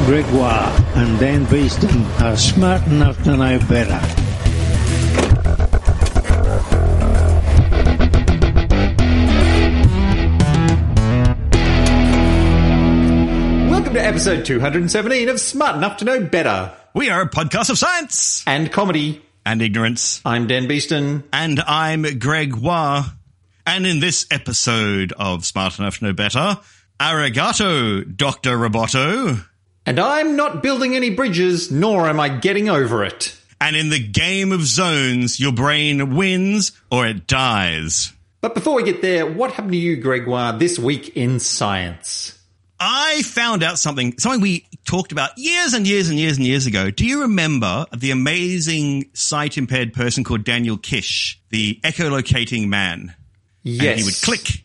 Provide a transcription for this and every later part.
Gregoire and Dan Beeston are smart enough to know better. Welcome to episode 217 of Smart Enough to Know Better. We are a podcast of science And comedy. and ignorance. I'm Dan Beeston. And I'm Gregoire. And in this episode of Smart Enough to Know Better, arigato, Dr. Roboto. And I'm not building any bridges, nor am I getting over it. And in the game of zones, your brain wins or it dies. But before we get there, what happened to you, Gregoire, this week in science? I found out something we talked about years and years and years and years ago. Do you remember the amazing sight-impaired person called Daniel Kish, the echolocating man? Yes. And he would click.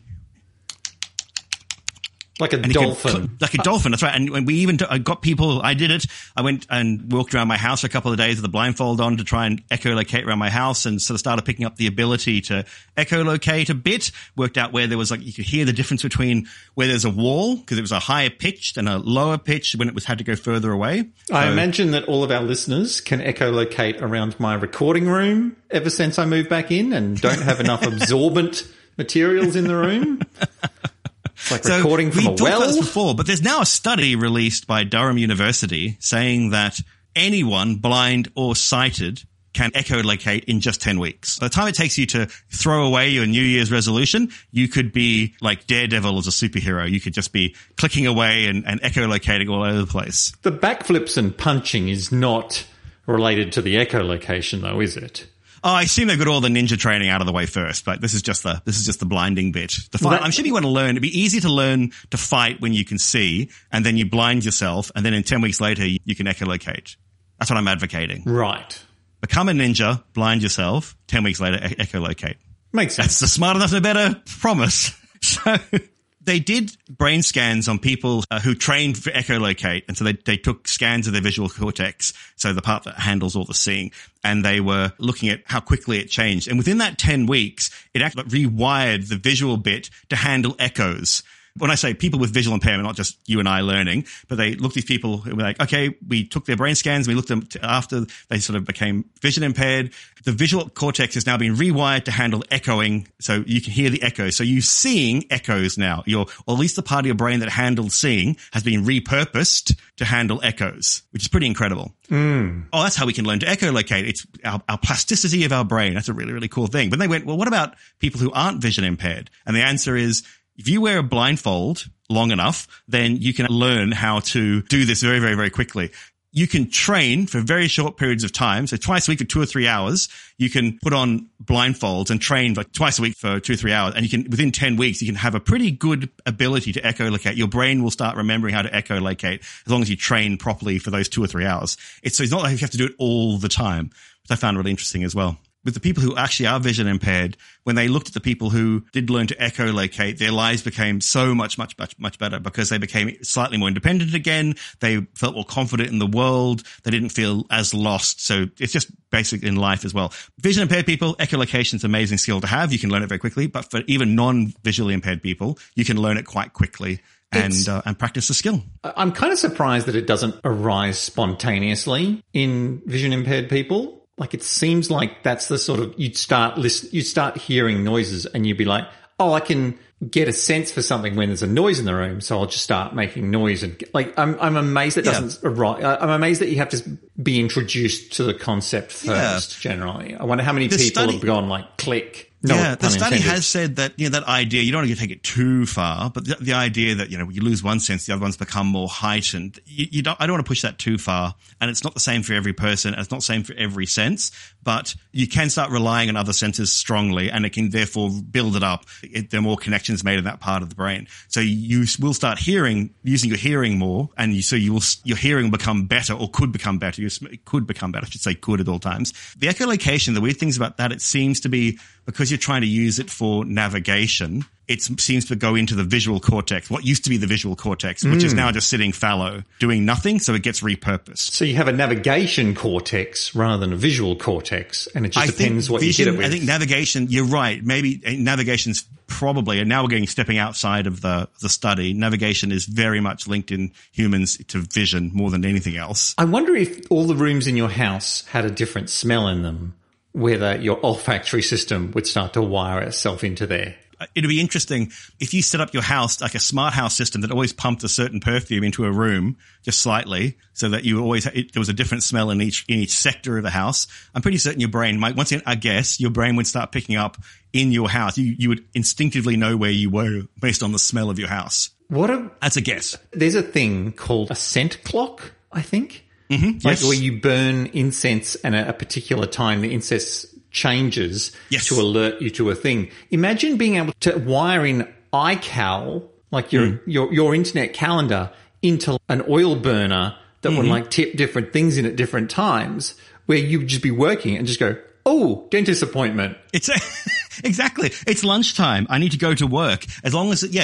Like a dolphin. Like a dolphin, that's right. And we even I got people, I did it. I went and walked around my house for a couple of days with a blindfold on to try and echolocate around my house and sort of started picking up the ability to echolocate a bit. Worked out where there was you could hear the difference between where there's a wall, because it was a higher pitched and a lower pitch when it had to go further away. I imagine that all of our listeners can echolocate around my recording room ever since I moved back in and don't have enough absorbent materials in the room. It's like recording from a well. We talked about this before, but there's now a study released by Durham University saying that anyone, blind or sighted, can echolocate in just 10 weeks. By the time it takes you to throw away your New Year's resolution, you could be like Daredevil as a superhero. You could just be clicking away and echolocating all over the place. The backflips and punching is not related to the echolocation, though, is it? Oh, I assume they've got all the ninja training out of the way first, but this is just the blinding bit. The fight, I'm sure you want to learn. It'd be easy to learn to fight when you can see, and then you blind yourself, and then in 10 weeks later, you can echolocate. That's what I'm advocating. Right. Become a ninja, blind yourself, 10 weeks later, echolocate. Makes sense. That's the Smart Enough to Know Better promise. So they did brain scans on people who trained for echolocate. And so they took scans of their visual cortex, so the part that handles all the seeing, and they were looking at how quickly it changed. And within that 10 weeks, it actually rewired the visual bit to handle echoes. When I say people with visual impairment, not just you and I learning, but they looked at these people who were like, okay, we took their brain scans, we looked at them after they sort of became vision impaired. The visual cortex has now been rewired to handle echoing, so you can hear the echoes. So you're seeing echoes now. Or at least the part of your brain that handled seeing has been repurposed to handle echoes, which is pretty incredible. Oh, that's how we can learn to echolocate. It's our plasticity of our brain. That's a really, really cool thing. But they went, well, what about people who aren't vision impaired? And the answer is, if you wear a blindfold long enough, then you can learn how to do this very, very, very quickly. You can train for very short periods of time. So twice a week for 2 or 3 hours, you can put on blindfolds and train like twice a week for 2 or 3 hours. And you can, within 10 weeks, you can have a pretty good ability to echolocate. Your brain will start remembering how to echolocate as long as you train properly for those 2 or 3 hours. So it's not like you have to do it all the time, which I found really interesting as well. With the people who actually are vision impaired, when they looked at the people who did learn to echolocate, their lives became so much better because they became slightly more independent again. They felt more confident in the world. They didn't feel as lost. So it's just basic in life as well. Vision impaired people, echolocation is an amazing skill to have. You can learn it very quickly. But for even non-visually impaired people, you can learn it quite quickly and practice the skill. I'm kind of surprised that it doesn't arise spontaneously in vision impaired people. Like, it seems like that's the sort of, you'd start hearing noises and you'd be like, oh, I can get a sense for something when there's a noise in the room, so I'll just start making noise. And like, I'm amazed that doesn't arrive. I'm amazed that you have to be introduced to the concept first, generally. I wonder how many people have gone like, click. No, the study has said that, that idea, you don't want to take it too far, but the idea that, you lose one sense, the other ones become more heightened. I don't want to push that too far. And it's not the same for every person. And it's not the same for every sense, but you can start relying on other senses strongly, and it can therefore build it up. There are more connections made in that part of the brain. So you will start using your hearing more, and your hearing will become better, or could become better. It could become better. I should say could at all times. The echolocation, the weird things about that, it seems to be because you're trying to use it for navigation, it seems to go into the visual cortex, what used to be the visual cortex, which is now just sitting fallow, doing nothing, so it gets repurposed. So you have a navigation cortex rather than a visual cortex, and it just depends what you hit it with. I think navigation, you're right, maybe navigation's probably, and now we're stepping outside of the study, navigation is very much linked in humans to vision more than anything else. I wonder if all the rooms in your house had a different smell in them, whether your olfactory system would start to wire itself into there. It'd be interesting if you set up your house like a smart house system that always pumped a certain perfume into a room just slightly, so that you always there was a different smell in each sector of the house. I'm pretty certain your brain might, once again, I guess your brain would start picking up in your house. You would instinctively know where you were based on the smell of your house. That's a guess. There's a thing called a scent clock, I think. Mm-hmm. Like where you burn incense and at a particular time the incense changes to alert you to a thing. Imagine being able to wire in iCal, like your internet calendar, into an oil burner that would like tip different things in at different times, where you would just be working and just go, oh, dentist appointment. Exactly. It's lunchtime. I need to go to work. As long as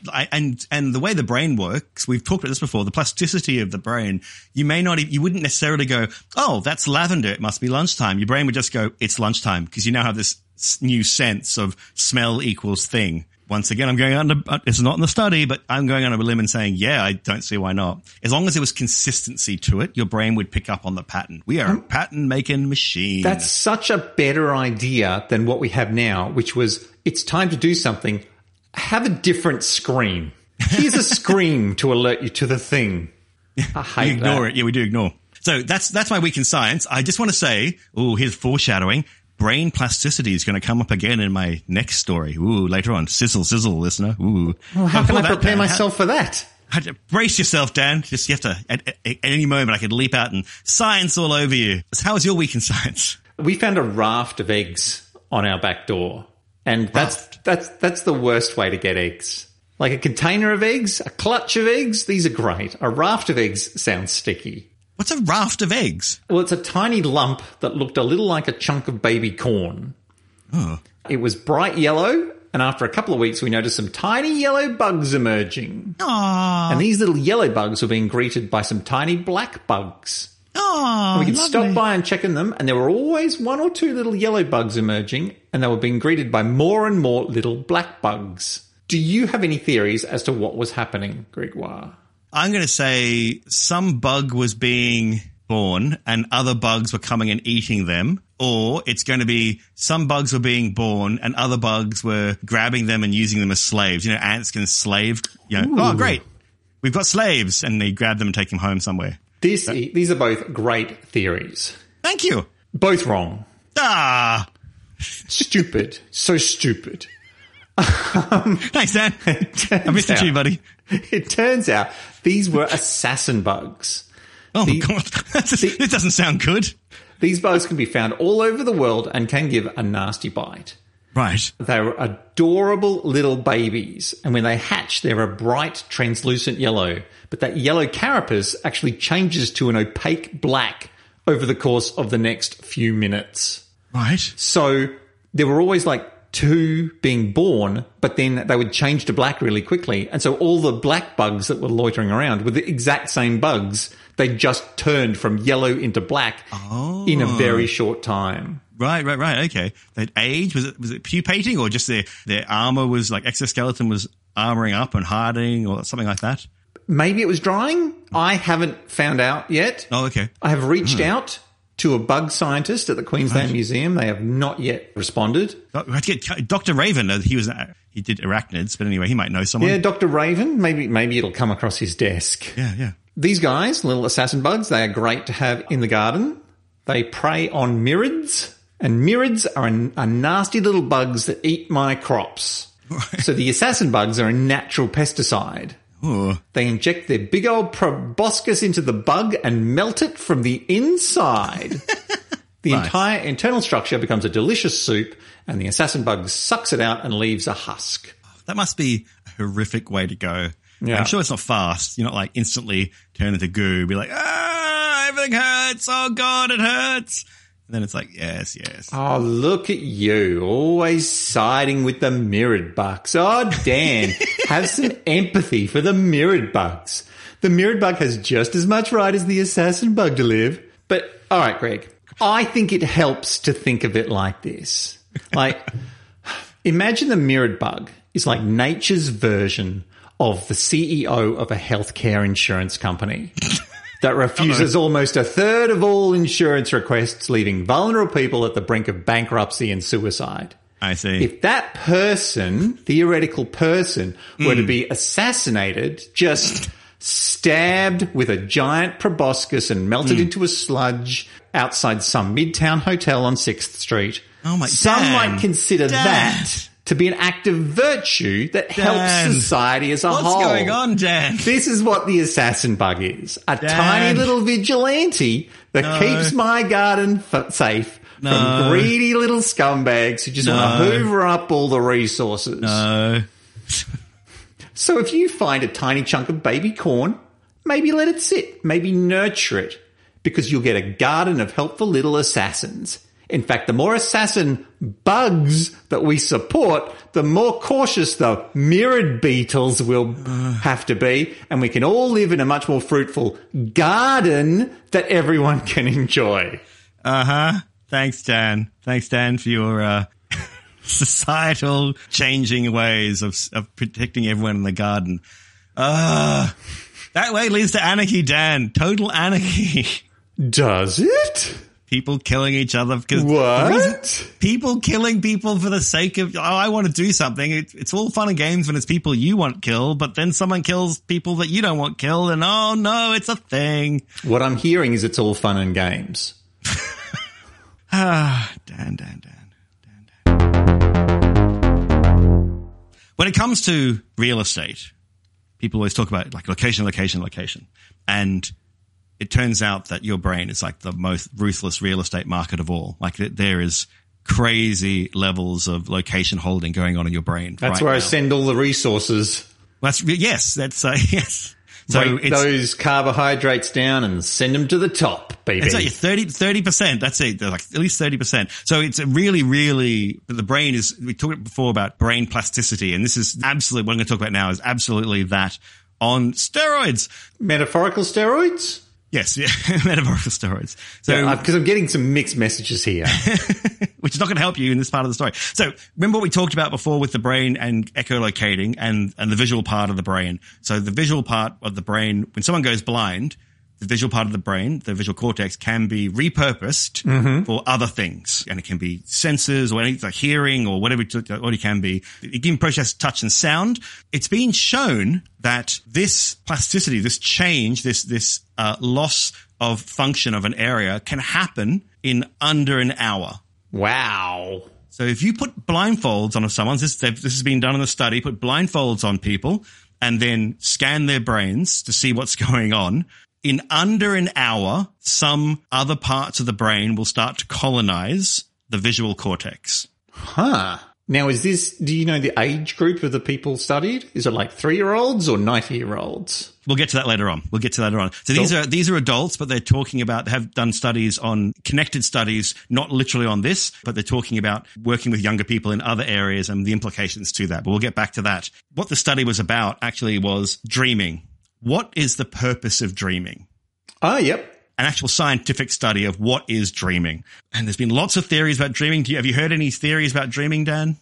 and the way the brain works, we've talked about this before, the plasticity of the brain, you wouldn't necessarily go, oh, that's lavender. It must be lunchtime. Your brain would just go, it's lunchtime, because you now have this new sense of smell equals thing. Once again, I'm going on it's not in the study, but I'm going on a limb and saying, yeah, I don't see why not. As long as there was consistency to it, your brain would pick up on the pattern. We are a pattern-making machine. That's such a better idea than what we have now, which was, it's time to do something. Have a different screen. Here's a screen to alert you to the thing. I hate you ignore it. Yeah, we do ignore. So that's my week in science. I just want to say, here's foreshadowing. Brain plasticity is going to come up again in my next story. Later on. Sizzle, listener. Well, how can I prepare myself for that? Brace yourself, Dan. Just you have to, at any moment, I could leap out and science all over you. How was your week in science? We found a raft of eggs on our back door. And that's the worst way to get eggs. Like a container of eggs, a clutch of eggs. These are great. A raft of eggs sounds sticky. What's a raft of eggs? Well, it's a tiny lump that looked a little like a chunk of baby corn. Oh. It was bright yellow, and after a couple of weeks, we noticed some tiny yellow bugs emerging. Aww. And these little yellow bugs were being greeted by some tiny black bugs. Oh, we could stop by and check in them, and there were always one or two little yellow bugs emerging, and they were being greeted by more and more little black bugs. Do you have any theories as to what was happening, Gregoire? I'm going to say some bug was being born and other bugs were coming and eating them. Or it's going to be some bugs were being born and other bugs were grabbing them and using them as slaves. You know, ants can slave, oh, great. We've got slaves. And they grab them and take them home somewhere. These are both great theories. Thank you. Both wrong. Stupid. So stupid. Thanks, Dan. I missed it too, buddy. It turns out these were assassin bugs. Oh, my God. This doesn't sound good. These bugs can be found all over the world and can give a nasty bite. Right. They're adorable little babies. And when they hatch, they're a bright, translucent yellow. But that yellow carapace actually changes to an opaque black over the course of the next few minutes. Right. So there were always like two being born, but then they would change to black really quickly. And so all the black bugs that were loitering around were the exact same bugs. They just turned from yellow into black in a very short time. Right. Okay. That age, was it pupating or just their armor was like exoskeleton was armoring up and hardening or something like that? Maybe it was drying. I haven't found out yet. Oh, okay. I have reached out to a bug scientist at the Queensland Museum. They have not yet responded. Dr. Raven, he did arachnids, but anyway, he might know someone. Yeah, Dr. Raven. Maybe it'll come across his desk. Yeah. These guys, little assassin bugs, they are great to have in the garden. They prey on mirids, and mirids are a nasty little bugs that eat my crops. So the assassin bugs are a natural pesticide. Ooh. They inject their big old proboscis into the bug and melt it from the inside. The entire internal structure becomes a delicious soup, and the assassin bug sucks it out and leaves a husk. That must be a horrific way to go. Yeah. I'm sure it's not fast. You're not like instantly turn into goo, be like, everything hurts. Oh, God, it hurts. And then it's like, yes. Oh, look at you, always siding with the mirrored bugs. Oh, Dan, have some empathy for the mirrored bugs. The mirrored bug has just as much right as the assassin bug to live. But, all right, Greg, I think it helps to think of it like this. Like, imagine the mirrored bug is like nature's version of the CEO of a healthcare insurance company that refuses almost a third of all insurance requests, leaving vulnerable people at the brink of bankruptcy and suicide. I see. If that person, theoretical person, were to be assassinated, just stabbed with a giant proboscis and melted into a sludge outside some midtown hotel on 6th Street, some might consider that to be an act of virtue that helps society as a whole. What's going on, Dan? This is what the assassin bug is. A tiny little vigilante that keeps my garden safe from greedy little scumbags who just want to hoover up all the resources. So if you find a tiny chunk of baby corn, maybe let it sit, maybe nurture it, because you'll get a garden of helpful little assassins. In fact, the more assassin bugs that we support, the more cautious the mirrored beetles will have to be, and we can all live in a much more fruitful garden that everyone can enjoy. Thanks, Dan. Thanks, Dan, for your societal changing ways of protecting everyone in the garden. That way leads to anarchy, Dan. Total anarchy. Does it? People killing each other because people killing people for the sake of, I want to do something. It's all fun and games when it's people you want killed, but then someone kills people that you don't want killed, and oh no, it's a thing. What I'm hearing is it's all fun and games. Dan. When it comes to real estate, people always talk about like location. And it turns out that your brain is like the most ruthless real estate market of all. Like there is crazy levels of location holding going on in your brain. That's where I send all the resources. Yes. So break those carbohydrates down and send them to the top, baby. It's like 30%. That's it. Like at least 30%. So it's really, really, the brain is, we talked before about brain plasticity, and this is absolutely, what I'm going to talk about now is absolutely that on steroids. Metaphorical steroids? Yes, yeah, metaphorical steroids. So, because I'm getting some mixed messages here. Which is not going to help you in this part of the story. So remember what we talked about before with the brain and echolocating and the visual part of the brain. So the visual part of the brain, when someone goes blind, the visual part of the brain, the visual cortex, can be repurposed for other things. And it can be senses or anything like hearing or whatever it can be. It can process touch and sound. It's been shown that this plasticity, this change, this loss of function of an area can happen in under an hour. Wow. So if you put blindfolds on someone, this has been done in a study, put blindfolds on people and then scan their brains to see what's going on. In under an hour, some other parts of the brain will start to colonize the visual cortex. Huh. Now, do you know the age group of the people studied? Is it like 3-year-olds or 90-year-olds? We'll get to that later on. So these are adults, but they're talking about, they have done studies on connected studies, not literally on this, but they're talking about working with younger people in other areas and the implications to that. But we'll get back to that. What the study was about actually was dreaming. What is the purpose of dreaming? Oh, yep. An actual scientific study of what is dreaming. And there's been lots of theories about dreaming. Have you heard any theories about dreaming, Dan?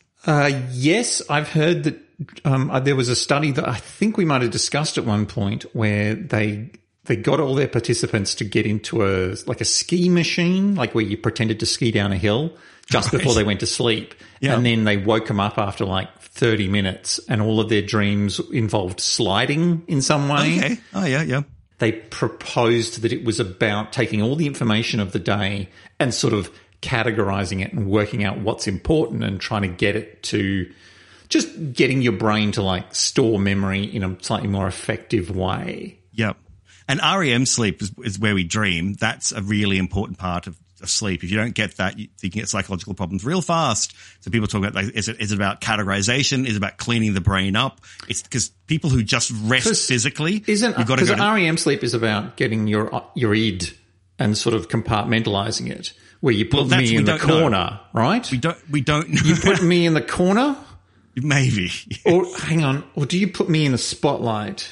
Yes, I've heard that there was a study that I think we might have discussed at one point where they got all their participants to get into a ski machine, like where you pretended to ski down a hill just before they went to sleep. Yeah. And then they woke them up after like 30 minutes and all of their dreams involved sliding in some way. Okay. Oh, yeah. They proposed that it was about taking all the information of the day and sort of categorizing it and working out what's important and trying to get it to just getting your brain to like store memory in a slightly more effective way. Yep. And REM sleep is where we dream. That's a really important part of sleep. If you don't get that, you can get psychological problems real fast. So people talk about, like, is it about categorization? Is it about cleaning the brain up? It's because people who just rest physically, because REM sleep is about getting your id and sort of compartmentalizing it, where you put me in the corner, right? We don't know. You put me in the corner? Maybe. Or hang on, or do you put me in the spotlight?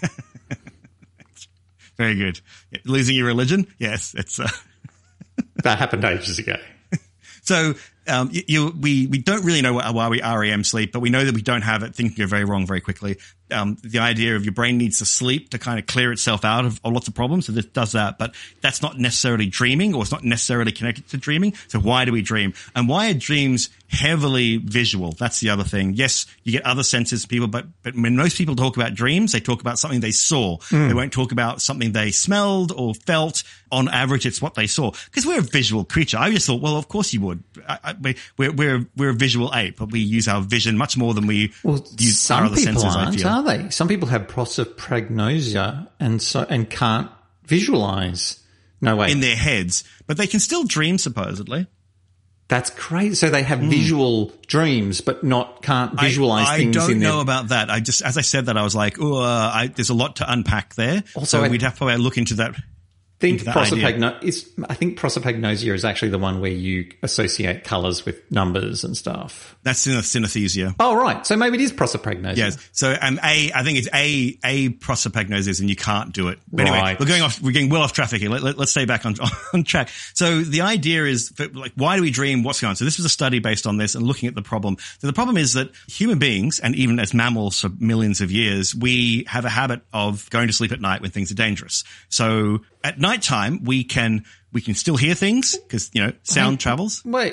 Very good. Losing your religion? Yes, it's that happened ages ago. So we don't really know why we REM sleep, but we know that we don't have it. Things go very wrong very quickly. The idea of your brain needs to sleep to kind of clear itself out of lots of problems. So this does that, but that's not necessarily dreaming, or it's not necessarily connected to dreaming. So why do we dream? And why are dreams heavily visual? That's the other thing. Yes, you get other senses, people, but when most people talk about dreams, they talk about something they saw. They won't talk about something they smelled or felt. On average, it's what they saw. Because we're a visual creature. I just thought, well, of course you would. We're a visual ape, but we use our vision much more than we use our other senses, I feel. Are they? Some people have prosopagnosia and can't visualize. No way. In their heads. But they can still dream, supposedly. That's crazy. So they have visual dreams, but can't visualize things. I don't know about that. As I said that, I was like, there's a lot to unpack there. Also, so we'd have to probably look into that. I think prosopagnosia is actually the one where you associate colours with numbers and stuff. That's synesthesia. Oh, right. So maybe it is prosopagnosia. Yes. So, I think it's a prosopagnosia, and you can't do it. But anyway, we're getting well off track here. Let's stay back on track. So the idea is, why do we dream? What's going on? So this was a study based on this and looking at the problem. So the problem is that human beings, and even as mammals for millions of years, we have a habit of going to sleep at night when things are dangerous. So at nighttime, we can still hear things because, sound travels. Wait.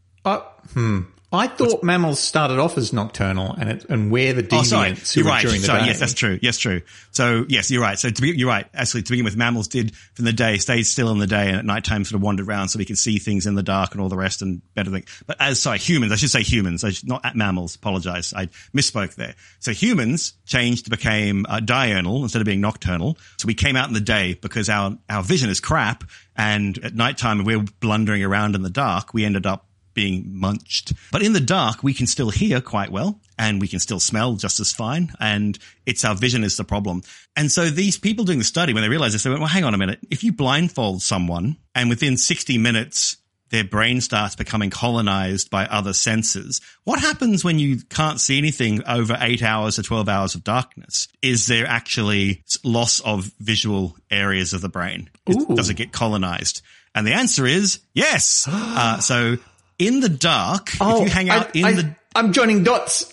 I thought mammals started off as nocturnal and we're the deviants who were during the day. Yes, that's true. Yes, true. So, yes, you're right. So you're right. Actually, to begin with, mammals did from the day, stayed still in the day, and at nighttime sort of wandered around so we could see things in the dark and all the rest and better things. But humans, I should say humans, not mammals, apologize. I misspoke there. So humans changed, became diurnal instead of being nocturnal. So we came out in the day because our vision is crap, and at nighttime, if we're blundering around in the dark, we ended up being munched. But in the dark, we can still hear quite well, and we can still smell just as fine, and it's our vision is the problem. And so these people doing the study, when they realized this, they went, well, hang on a minute. If you blindfold someone and within 60 minutes, their brain starts becoming colonized by other senses, what happens when you can't see anything over 8 hours or 12 hours of darkness? Is there actually loss of visual areas of the brain? Does it get colonized? And the answer is yes. So in the dark, if you hang out I'm joining dots.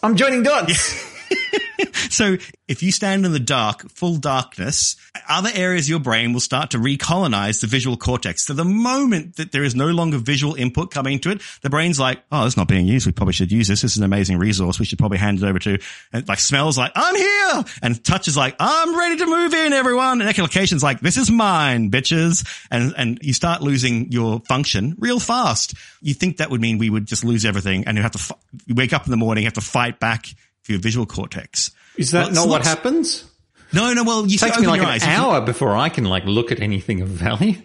So if you stand in the dark, full darkness, other areas of your brain will start to recolonize the visual cortex. So the moment that there is no longer visual input coming to it, the brain's like, oh, it's not being used. We probably should use this. This is an amazing resource. We should probably hand it over to, and like smells like, I'm here. And touch is like, I'm ready to move in, everyone. And echolocation's like, this is mine, bitches. And you start losing your function real fast. You think that would mean we would just lose everything, and you have to you wake up in the morning, you have to fight back for your visual cortex. Is that not what happens? No. Well, you takes me like an hour before I can look at anything of value.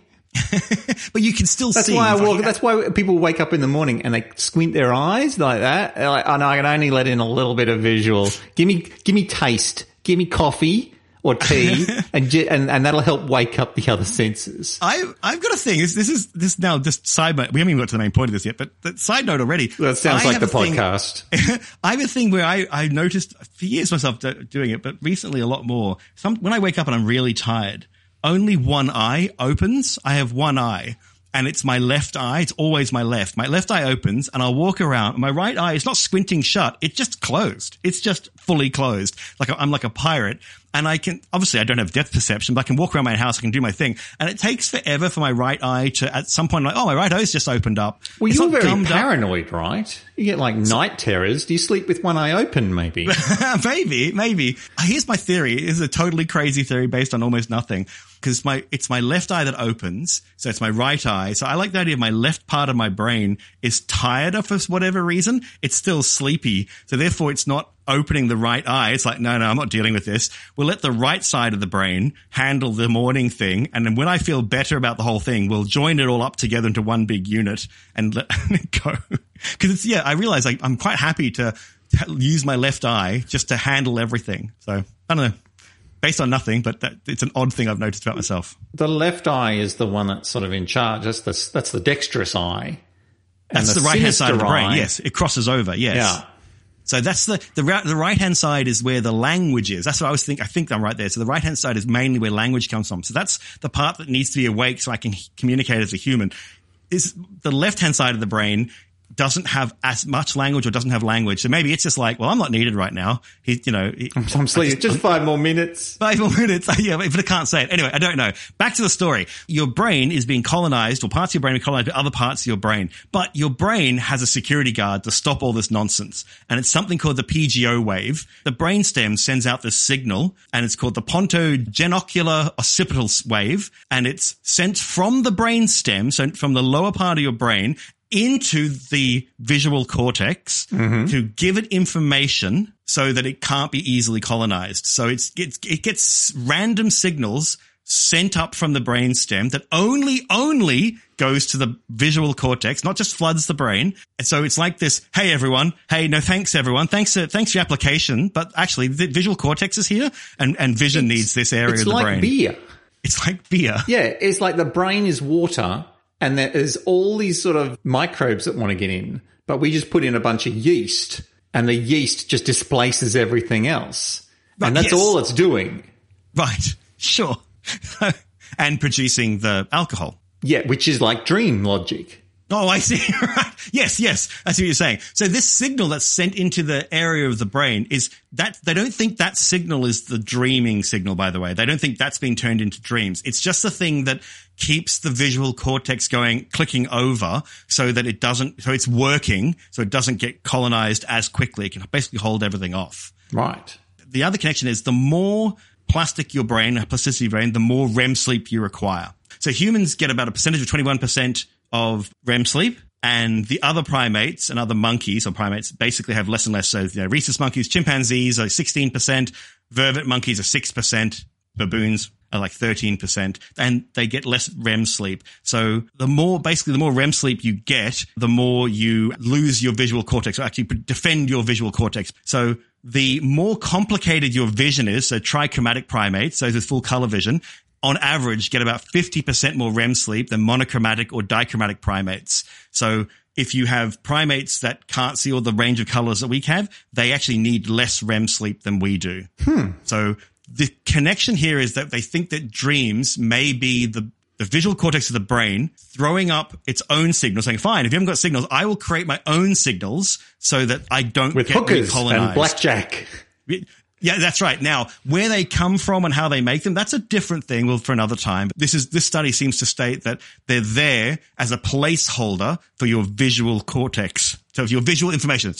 But you can still see. That's why people wake up in the morning and they squint their eyes like that. They're like, oh no, I can only let in a little bit of visual. Give me taste. Give me coffee or tea, and that'll help wake up the other senses. I've got a thing. This now just side note. We haven't even got to the main point of this yet, but the side note already. That sounds like the podcast. I have a thing where I noticed for years myself doing it, but recently a lot more. When I wake up and I'm really tired, only one eye opens. I have one eye. And it's my left eye. It's always my left. My left eye opens and I'll walk around. My right eye is not squinting shut. It's just closed. It's just fully closed. I'm like a pirate. And I don't have depth perception, but I can walk around my house. I can do my thing. And it takes forever for my right eye to, at some point, my right eye's just opened up. Well, you're very paranoid, right? You get night terrors. Do you sleep with one eye open, maybe? Maybe. Here's my theory. This is a totally crazy theory based on almost nothing. Because it's my left eye that opens, so it's my right eye. So I like the idea of my left part of my brain is tired for whatever reason. It's still sleepy, so therefore it's not opening the right eye. It's like, no, I'm not dealing with this. We'll let the right side of the brain handle the morning thing, and then when I feel better about the whole thing, we'll join it all up together into one big unit and let it go. Because I realize I'm quite happy to use my left eye just to handle everything. So I don't know. Based on nothing, but it's an odd thing I've noticed about myself. The left eye is the one that's sort of in charge. That's the dexterous eye. And that's the right-hand side of the brain. Yes, it crosses over. Yes. Yeah. So that's the right-hand side is where the language is. That's what I was thinking. I think I'm right there. So the right-hand side is mainly where language comes from. So that's the part that needs to be awake so I can communicate as a human. Is the left-hand side of the brain doesn't have as much language or doesn't have language. So maybe it's just like, well, I'm not needed right now. I'm sleeping. Just 5 more minutes. 5 more minutes. Yeah, but I can't say it. Anyway, I don't know. Back to the story. Your brain is being colonized, or parts of your brain are colonized by other parts of your brain. But your brain has a security guard to stop all this nonsense. And it's something called the PGO wave. The brainstem sends out this signal, and it's called the pontogenocular occipital wave. And it's sent from the brainstem, so from the lower part of your brain, into the visual cortex to give it information so that it can't be easily colonized. So it gets random signals sent up from the brainstem that only goes to the visual cortex, not just floods the brain. And so it's like this, hey everyone, hey, no thanks everyone, thanks for your application, but actually the visual cortex is here and vision needs this area of the brain. It's like beer. Yeah, it's like the brain is water. And there's all these sort of microbes that want to get in, but we just put in a bunch of yeast, and the yeast just displaces everything else. Right, and that's all it's doing. Right, sure. And producing the alcohol. Yeah, which is like dream logic. Oh, I see. Right. Yes. I see what you're saying. So this signal that's sent into the area of the brain is that they don't think that signal is the dreaming signal, by the way. They don't think that's being turned into dreams. It's just the thing that keeps the visual cortex clicking over so that so it's working, so it doesn't get colonized as quickly. It can basically hold everything off. Right. The other connection is the more plastic your brain, plasticity brain, the more REM sleep you require. So humans get about a percentage of 21% of REM sleep, and the other primates and other monkeys or primates basically have less and less. So, rhesus monkeys, chimpanzees are 16%, vervet monkeys are 6%, baboons are like 13%, and they get less REM sleep. So the more REM sleep you get, the more you lose your visual cortex, or actually defend your visual cortex. So the more complicated your vision is, so trichromatic primates, those with full color vision, on average get about 50% more REM sleep than monochromatic or dichromatic primates. So if you have primates that can't see all the range of colors that we have, they actually need less REM sleep than we do. So the connection here is that they think that dreams may be the visual cortex of the brain throwing up its own signals, saying, fine, if you haven't got signals, I will create my own signals so that I don't get hookers recolonized. And blackjack. Yeah, that's right. Now, where they come from and how they make them, that's a different thing for another time. But this study seems to state that they're there as a placeholder for your visual cortex. So your visual information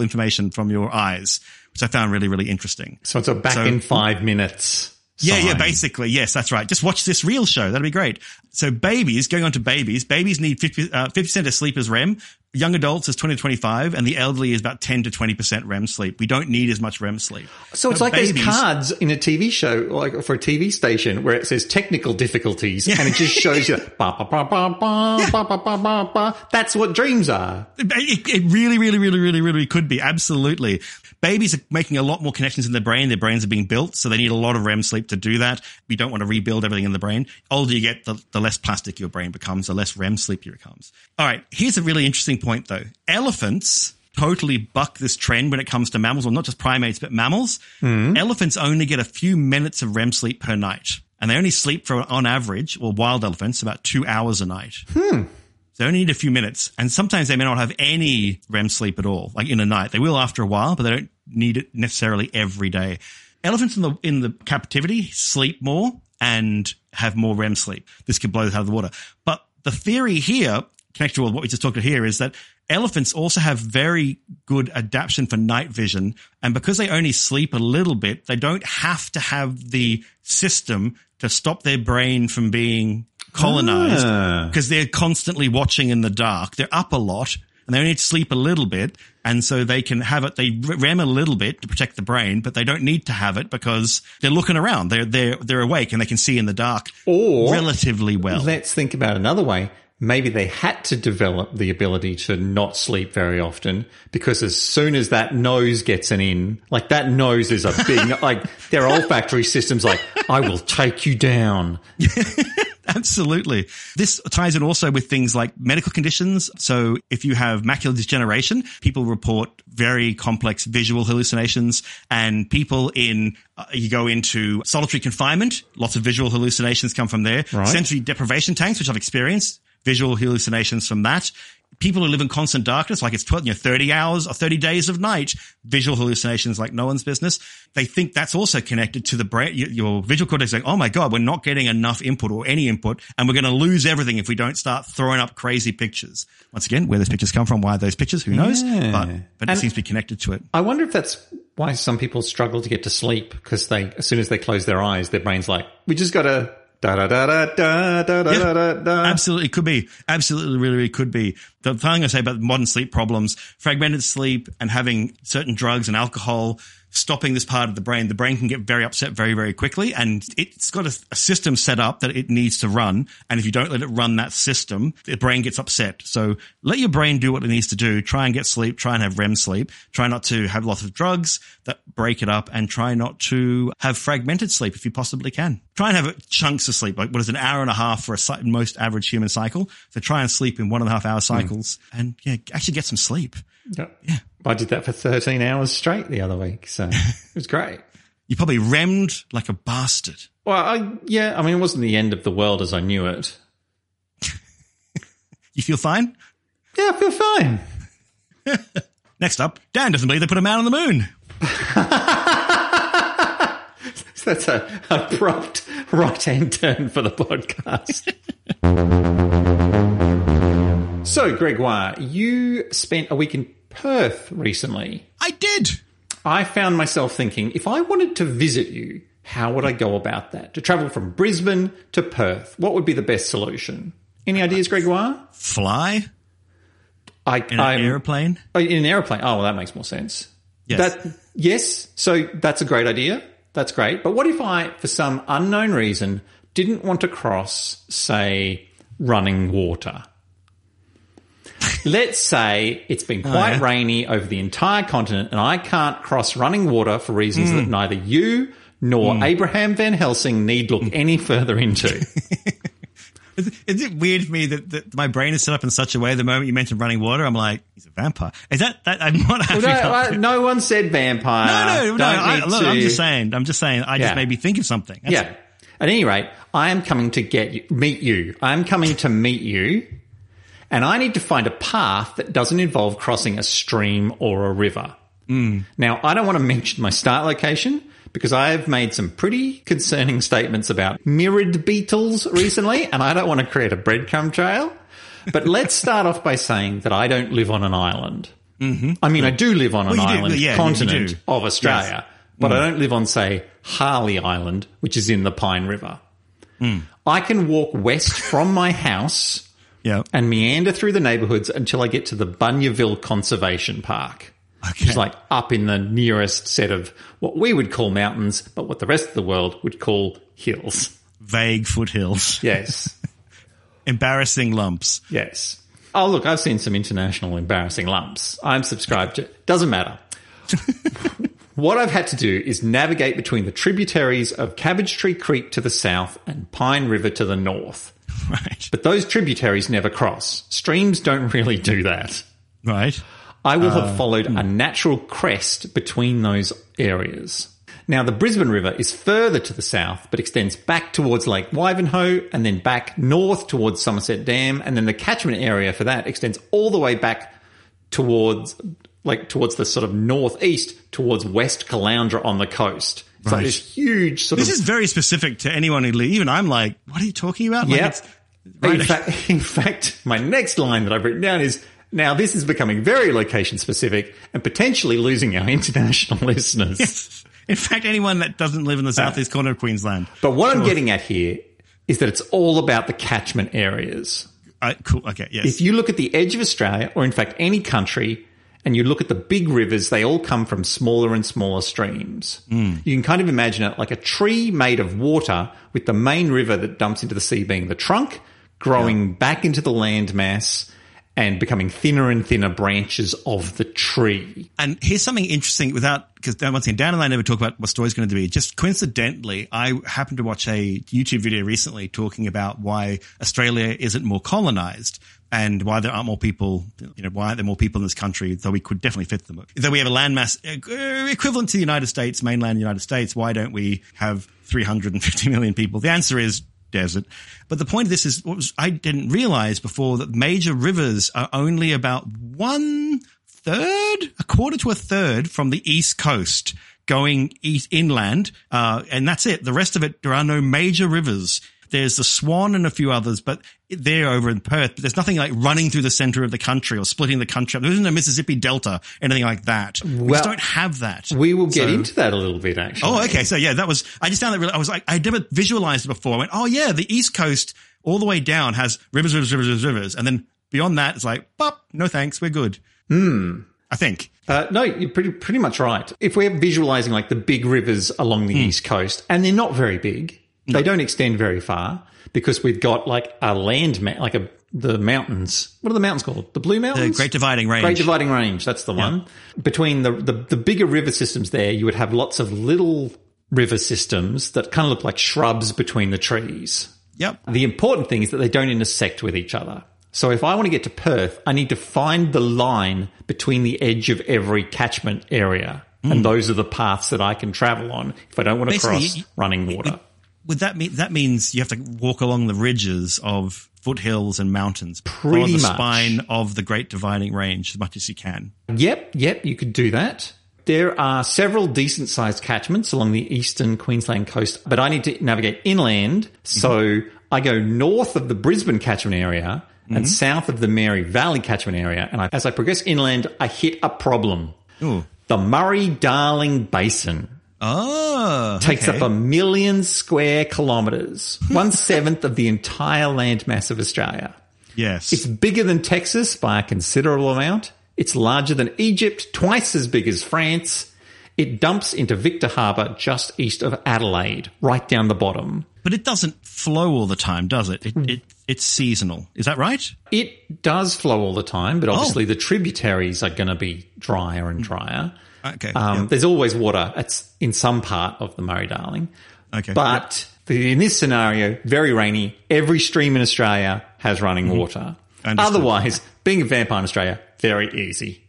from your eyes, which I found really, really interesting. So it's in 5 minutes. Yeah, basically. Yes, that's right. Just watch this real show. That'd be great. So going on to babies need 50% of sleep is REM. Young adults is 20 to 25, and the elderly is about 10 to 20% REM sleep. We don't need as much REM sleep. So it's like those cards in a TV show, like for a TV station, where it says technical difficulties, and it just shows you, ba, ba, ba, ba, ba, ba, ba, ba, ba, ba. That's what dreams are. It really, really, really, really, really could be. Absolutely. Babies are making a lot more connections in their brain. Their brains are being built, so they need a lot of REM sleep to do that. We don't want to rebuild everything in the brain. Older you get, the less plastic your brain becomes, the less REM sleep it becomes. All right, here's a really interesting point, though. Elephants totally buck this trend when it comes to mammals, or not just primates, but mammals. Elephants only get a few minutes of REM sleep per night, and they only sleep for, on average, or wild elephants, about 2 hours a night. They only need a few minutes, and sometimes they may not have any REM sleep at all, like in a night. They will after a while, but they don't need it necessarily every day. Elephants in the captivity sleep more and have more REM sleep. This could blow this out of the water. But the theory here, connected to what we just talked about here, is that elephants also have very good adaptation for night vision, and because they only sleep a little bit, they don't have to have the system to stop their brain from being colonized because they're constantly watching in the dark. They're up a lot and they only need to sleep a little bit. And so they can have it. They REM a little bit to protect the brain, but they don't need to have it because they're looking around. They're awake and they can see in the dark relatively well. Let's think about another way. Maybe they had to develop the ability to not sleep very often because as soon as that nose gets an in, like that nose is a big, like their olfactory system's like, I will take you down. Absolutely. This ties in also with things like medical conditions. So if you have macular degeneration, people report very complex visual hallucinations, and people you go into solitary confinement, lots of visual hallucinations come from there. Right. Sensory deprivation tanks, which I've experienced, visual hallucinations from that. people who live in constant darkness, like it's 30 hours or 30 days of night, visual hallucinations like no one's business. They think that's also connected to the brain, your visual cortex saying, oh my God, we're not getting enough input or any input, and we're going to lose everything if we don't start throwing up crazy pictures. Once again, where those pictures come from, why those pictures, who knows? Yeah. But it seems to be connected to it. I wonder if that's why some people struggle to get to sleep, because as soon as they close their eyes, their brain's like, we just got to da da da da da da da da da. Absolutely could be. Absolutely, really could be. The thing I say about modern sleep problems, fragmented sleep and having certain drugs and alcohol stopping this part of the brain can get very upset very, very quickly. And it's got a system set up that it needs to run. And if you don't let it run that system, the brain gets upset. So let your brain do what it needs to do. Try and get sleep. Try and have REM sleep. Try not to have lots of drugs that break it up, and try not to have fragmented sleep if you possibly can. Try and have chunks of sleep, like what is an hour and a half for most average human cycle. So try and sleep in 1.5 hour cycles and actually get some sleep. Yeah. I did that for 13 hours straight the other week, so it was great. You probably REM'd like a bastard. Well, it wasn't the end of the world as I knew it. You feel fine? Yeah, I feel fine. Next up, Dan doesn't believe they put a man on the moon. So that's an abrupt right-hand turn for the podcast. So, Gregoire, you spent a week in Perth recently. I did. I found myself thinking, if I wanted to visit you, how would I go about that? To travel from Brisbane to Perth, what would be the best solution? Any ideas, Gregoire? Fly? In an aeroplane? In an aeroplane. Oh, well, that makes more sense. Yes. Yes. So that's a great idea. That's great. But what if I, for some unknown reason, didn't want to cross, say, running water? Let's say it's been quite rainy over the entire continent and I can't cross running water for reasons that neither you nor Abraham Van Helsing need look any further into. Is it weird for me that my brain is set up in such a way the moment you mentioned running water, I'm like, he's a vampire. Is that I'm not happy. No one said vampire. No. I'm just saying. I just made me think of something. That's it. At any rate, I am coming to meet you. I'm coming to meet you. And I need to find a path that doesn't involve crossing a stream or a river. Now, I don't want to mention my start location because I have made some pretty concerning statements about mirrored beetles recently, and I don't want to create a breadcrumb trail. But let's start off by saying that I don't live on an island. I mean, I do live on an island continent of Australia, but I don't live on, say, Harley Island, which is in the Pine River. I can walk west from my house and meander through the neighbourhoods until I get to the Bunyaville Conservation Park, which is like up in the nearest set of what we would call mountains, but what the rest of the world would call hills. Vague foothills. Yes. Embarrassing lumps. Yes. Oh, look, I've seen some international embarrassing lumps. I'm subscribed to it. Doesn't matter. What I've had to do is navigate between the tributaries of Cabbage Tree Creek to the south and Pine River to the north. Right. But those tributaries never cross. Streams don't really do that. Right. I will have followed a natural crest between those areas. Now, the Brisbane River is further to the south, but extends back towards Lake Wivenhoe and then back north towards Somerset Dam. And then the catchment area for that extends all the way back towards the sort of northeast towards West Caloundra on the coast. It's like this huge sort of... This is very specific to anyone who lives. Even I'm like, what are you talking about? Yeah. In fact, my next line that I've written down is, now this is becoming very location specific and potentially losing our international listeners. Yes. In fact, anyone that doesn't live in the southeast corner of Queensland. But what I'm getting at here is that it's all about the catchment areas. Cool. Okay. Yes. If you look at the edge of Australia, or in fact any country, and you look at the big rivers, they all come from smaller and smaller streams. You can kind of imagine it like a tree made of water with the main river that dumps into the sea being the trunk, growing back into the landmass and becoming thinner and thinner branches of the tree. And here's something interesting because once again, Dan and I never talk about what story's going to be. Just coincidentally, I happened to watch a YouTube video recently talking about why Australia isn't more colonized. And why there aren't more people, why aren't there more people in this country, though we could definitely fit them. Though we have a landmass equivalent to the United States, mainland United States, why don't we have 350 million people? The answer is desert. But the point of this is, I didn't realize before that major rivers are only about a quarter to a third from the east coast going inland. And that's it. The rest of it, there are no major rivers. There's the Swan and a few others, but they're over in Perth. But there's nothing like running through the center of the country or splitting the country up. There isn't a Mississippi Delta, anything like that. We just don't have that. We will get into that a little bit, actually. Oh, okay. So yeah, I just found that really, I never visualized it before. I went, oh yeah, the East Coast all the way down has rivers. And then beyond that, it's like, pop, no thanks, we're good. I think. No, you're pretty much right. If we're visualizing like the big rivers along the East Coast, and they're not very big, they don't extend very far because we've got like a the mountains. What are the mountains called? The Blue Mountains? The Great Dividing Range. Great Dividing Range, that's the one. Between the bigger river systems there, you would have lots of little river systems that kind of look like shrubs between the trees. Yep. The important thing is that they don't intersect with each other. So if I want to get to Perth, I need to find the line between the edge of every catchment area. And those are the paths that I can travel on if I don't want to cross running water. Would that means you have to walk along the ridges of foothills and mountains, pretty the much. Spine of the Great Dividing Range as much as you can. Yep, you could do that. There are several decent-sized catchments along the eastern Queensland coast, but I need to navigate inland, so I go north of the Brisbane catchment area and south of the Mary Valley catchment area, and as I progress inland, I hit a problem. Ooh. The Murray-Darling Basin. Oh, takes up 1 million square kilometres, 1/7 of the entire landmass of Australia. Yes. It's bigger than Texas by a considerable amount. It's larger than Egypt, twice as big as France. It dumps into Victor Harbour just east of Adelaide, right down the bottom. But it doesn't flow all the time, does it? It's seasonal. Is that right? It does flow all the time, but obviously the tributaries are going to be drier and drier. Okay. There's always water in some part of the Murray-Darling. Okay. But in this scenario, very rainy. Every stream in Australia has running water. Otherwise, being a vampire in Australia, very easy.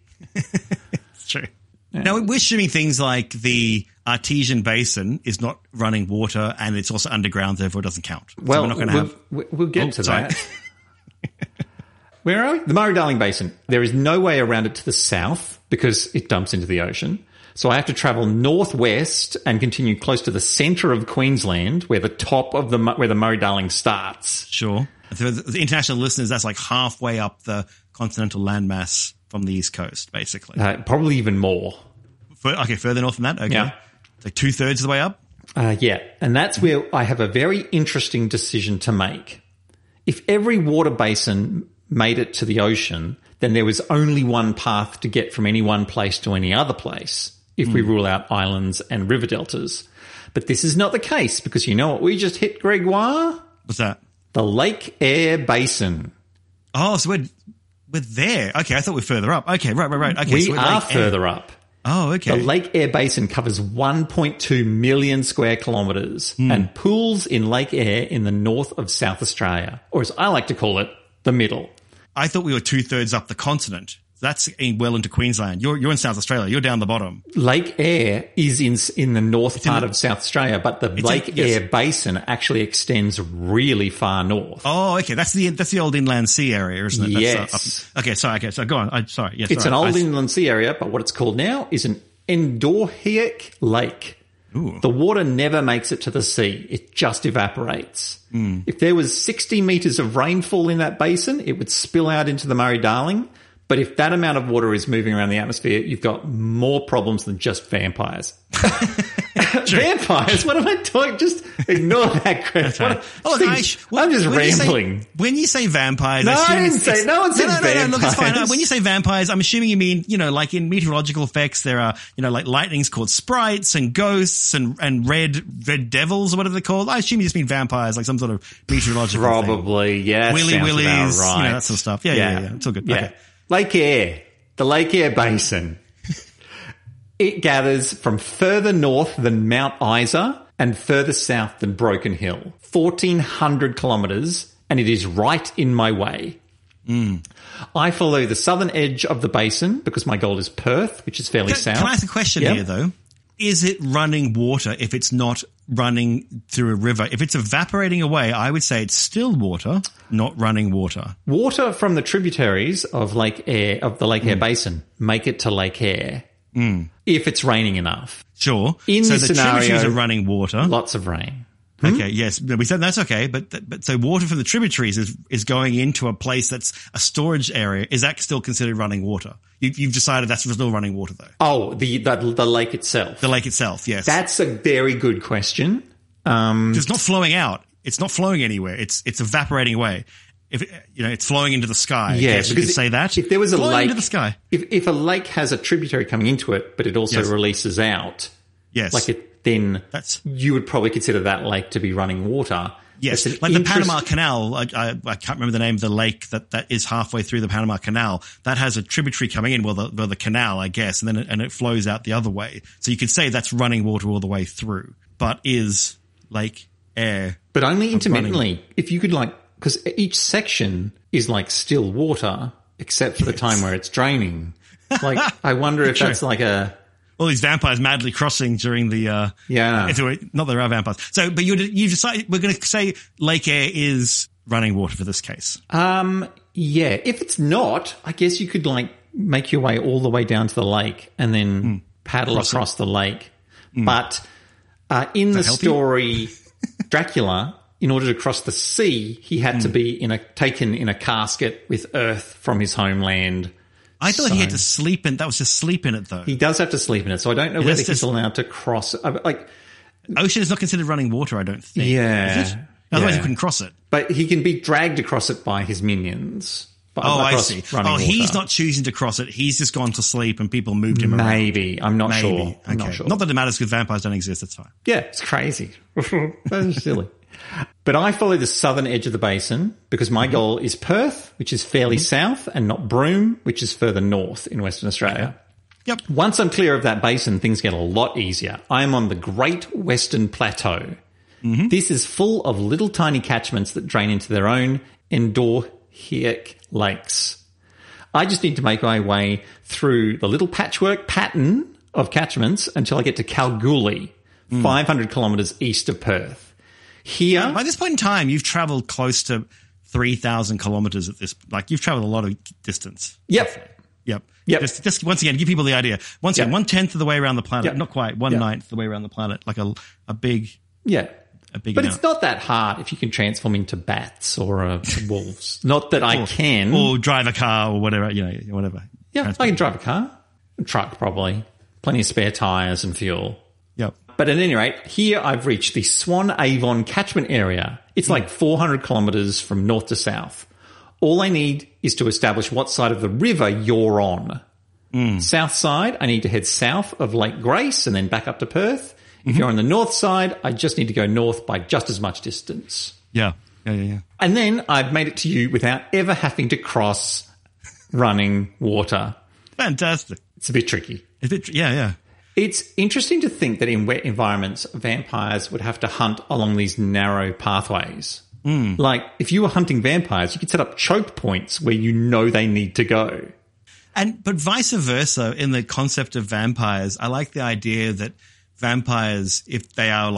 It's true. Yeah. Now, we're assuming things like the Artesian Basin is not running water and it's also underground, therefore it doesn't count. Well, so we're not going to we'll get to that. Where are we? The Murray-Darling Basin. There is no way around it to the south because it dumps into the ocean. So I have to travel northwest and continue close to the centre of Queensland where the top of where the Murray-Darling starts. Sure. For the international listeners, that's like halfway up the continental landmass from the east coast, basically. Probably even more. Okay, further north than that? Okay. Yeah. So 2/3 of the way up? Yeah. And that's where I have a very interesting decision to make. If every water basin made it to the ocean, then there was only one path to get from any one place to any other place if we rule out islands and river deltas. But this is not the case because you know what we just hit, Gregoire? What's that? The Lake Eyre Basin. Oh, so we're there. Okay, I thought we were further up. Okay, right. Okay, we so are further up. Oh, okay. The Lake Eyre Basin covers 1.2 million square kilometres and pools in Lake Eyre in the north of South Australia, or as I like to call it, the middle. I thought we were 2/3 up the continent. That's well into Queensland. You're in South Australia. You're down the bottom. Lake Eyre is in the north part of South Australia, but the Lake Eyre Basin actually extends really far north. Oh, okay. That's the old inland sea area, isn't it? Yes. Okay, sorry. Okay, so go on. Sorry. Yes, it's an old inland sea area, but what it's called now is an endorheic lake. Ooh. The water never makes it to the sea. It just evaporates. If there was 60 metres of rainfall in that basin, it would spill out into the Murray-Darling. But if that amount of water is moving around the atmosphere, you've got more problems than just vampires. Vampires? What am I talking? Just ignore that crap. I'm just rambling. When you say vampires, no one said vampires. Look, it's fine. When you say vampires, I'm assuming you mean, like in meteorological effects, there are, like lightning's called sprites and ghosts and red devils or whatever they're called. I assume you just mean vampires, like some sort of meteorological Probably, thing. Yeah. Willy Willies, right. that sort of stuff. Yeah. It's all good. Yeah. Okay. Lake Eyre, the Lake Eyre Basin. It gathers from further north than Mount Isa and further south than Broken Hill. 1,400 kilometres, and it is right in my way. I follow the southern edge of the basin because my goal is Perth, which is fairly south. Can I ask a question here, though? is it running water if it's not running through a river? If it's evaporating away, I would say it's still water, not running water. Water from the tributaries of Lake Eyre, of the Lake Eyre Basin, make it to Lake Eyre if it's raining enough. Sure. In so this the scenario, tributaries are running water. Lots of rain. Okay, yes. We said that's okay, but so water from the tributaries is going into a place that's a storage area. Is that still considered running water? You've decided that's still running water, though. Oh, the lake itself. The lake itself, yes. That's a very good question. It's not flowing out. It's not flowing anywhere. It's evaporating away. If it's flowing into the sky. Yeah, yes, you could say that. If there was a flowing lake into the sky, if a lake has a tributary coming into it, but it also releases out, yes, then you would probably consider that lake to be running water. Yes, like the Panama Canal. I can't remember the name of the lake that is halfway through the Panama Canal. That has a tributary coming in, the canal, I guess, and then it flows out the other way. So you could say that's running water all the way through. But is Lake Eyre? But only intermittently. If you could because each section is like still water, except for the time where it's draining. I wonder if that's like a. All these vampires madly crossing during the not that there are vampires. So, but you decide we're going to say Lake Eyre is running water for this case. Yeah. If it's not, I guess you could make your way all the way down to the lake and then paddle across the lake. But in the story, Dracula, in order to cross the sea, he had to be taken in a casket with earth from his homeland. I thought he had to sleep in. That was just sleep in it, though. He does have to sleep in it, so I don't know whether he's allowed to cross. Ocean is not considered running water, I don't think. Yeah. Is it? Otherwise, you couldn't cross it. But he can be dragged across it by his minions. I see. He's not choosing to cross it. He's just gone to sleep, and people moved him around. Maybe. I'm not sure. I'm not sure. Not that it matters because vampires don't exist. That's fine. Yeah, it's crazy. That's silly. But I follow the southern edge of the basin because my goal is Perth, which is fairly south, and not Broome, which is further north in Western Australia. Yep. Once I'm clear of that basin, things get a lot easier. I am on the Great Western Plateau. This is full of little tiny catchments that drain into their own endorheic lakes. I just need to make my way through the little patchwork pattern of catchments until I get to Kalgoorlie, 500 kilometres east of Perth. Here, by this point in time, you've travelled close to 3,000 kilometres at this. You've travelled a lot of distance. Yep. Just once again, give people the idea. Once again, 1/10 of the way around the planet. Not quite. 1/9 of the way around the planet. Like a big. Yeah. A big. But amount. It's not that hard if you can transform into bats or wolves. Not that I can. Or drive a car or whatever. Whatever. Yeah, I can drive a car, a truck probably, plenty of spare tyres and fuel. Yep. But at any rate, here I've reached the Swan Avon catchment area. It's 400 kilometres from north to south. All I need is to establish what side of the river you're on. South side, I need to head south of Lake Grace and then back up to Perth. If you're on the north side, I just need to go north by just as much distance. Yeah. And then I've made it to you without ever having to cross running water. Fantastic. It's a bit tricky. Yeah. It's interesting to think that in wet environments, vampires would have to hunt along these narrow pathways. If you were hunting vampires, you could set up choke points where you know they need to go. But vice versa, in the concept of vampires, I like the idea that vampires, if they are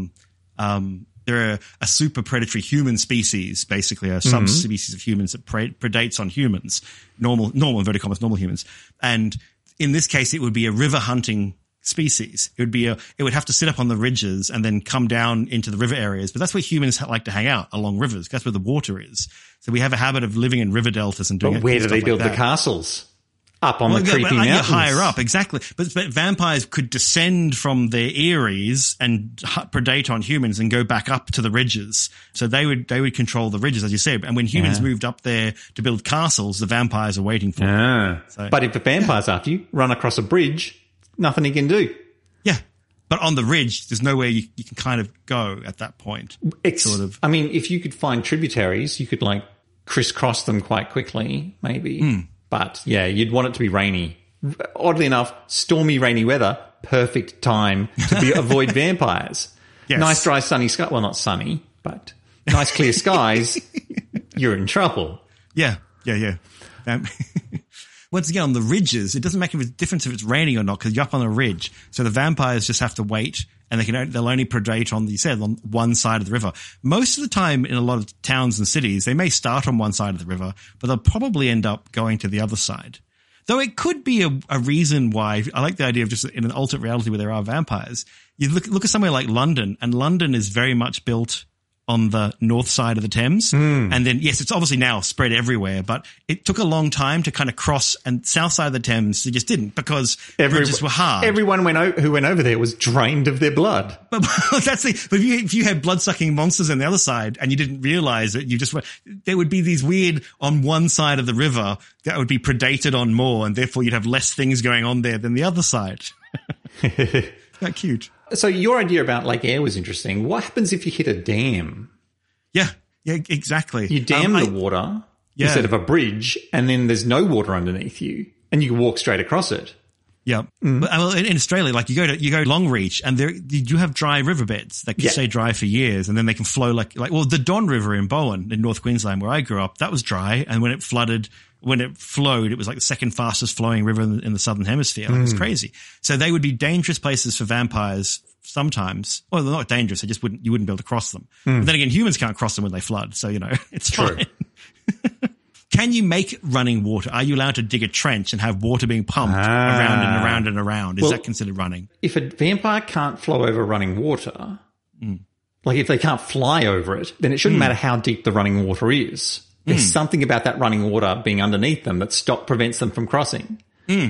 they're a super predatory human species, basically a subspecies of humans that predates on humans, normal inverted commas, normal humans. And in this case, it would be a river hunting species. It would have to sit up on the ridges and then come down into the river areas. But that's where humans like to hang out, along rivers. That's where the water is. So we have a habit of living in river deltas and doing. But where do they build the castles? Up on the creepy mountains. Higher up, exactly. But vampires could descend from their eyries and predate on humans and go back up to the ridges. So they would control the ridges, as you said. And when humans moved up there to build castles, the vampires are waiting for them. So, but if the vampire's after you, run across a bridge, nothing he can do. Yeah. But on the ridge, there's nowhere you can kind of go at that point. I mean, if you could find tributaries, you could crisscross them quite quickly, maybe. But yeah, you'd want it to be rainy. Oddly enough, stormy, rainy weather, perfect time to avoid vampires. Yes. Nice, dry, sunny sky. Well, not sunny, but nice, clear skies. You're in trouble. Yeah. once again, on the ridges, it doesn't make a difference if it's raining or not because you're up on a ridge. So the vampires just have to wait and they'll only predate on one side of the river. Most of the time in a lot of towns and cities, they may start on one side of the river, but they'll probably end up going to the other side. Though it could be a reason why, I like the idea of just in an alternate reality where there are vampires. You look at somewhere like London, and London is very much built on the north side of the Thames. And then, yes, it's obviously now spread everywhere, but it took a long time to kind of cross, and south side of the Thames, they just didn't because bridges were hard. Everyone who went over there was drained of their blood. But if you had blood-sucking monsters on the other side and you didn't realize it, there would be these weird on one side of the river that would be predated on more, and therefore you'd have less things going on there than the other side. That cute. So your idea about Lake Eyre was interesting. What happens if you hit a dam? Yeah, exactly. You dam the water instead of a bridge, and then there's no water underneath you, and you can walk straight across it. Yeah. Well, in Australia, like you go Longreach, and you have dry riverbeds that can stay dry for years, and then they can flow like the Don River in Bowen in North Queensland, where I grew up, that was dry, and when it flowed, it was like the second fastest flowing river in the Southern Hemisphere. Like, it was crazy. So they would be dangerous places for vampires sometimes. Well, they're not dangerous. You wouldn't be able to cross them. But then again, humans can't cross them when they flood. So, it's true. Fine. Can you make running water? Are you allowed to dig a trench and have water being pumped around and around and around? Is that considered running? If a vampire can't flow over running water, like if they can't fly over it, then it shouldn't matter how deep the running water is. There's something about that running water being underneath them that prevents them from crossing.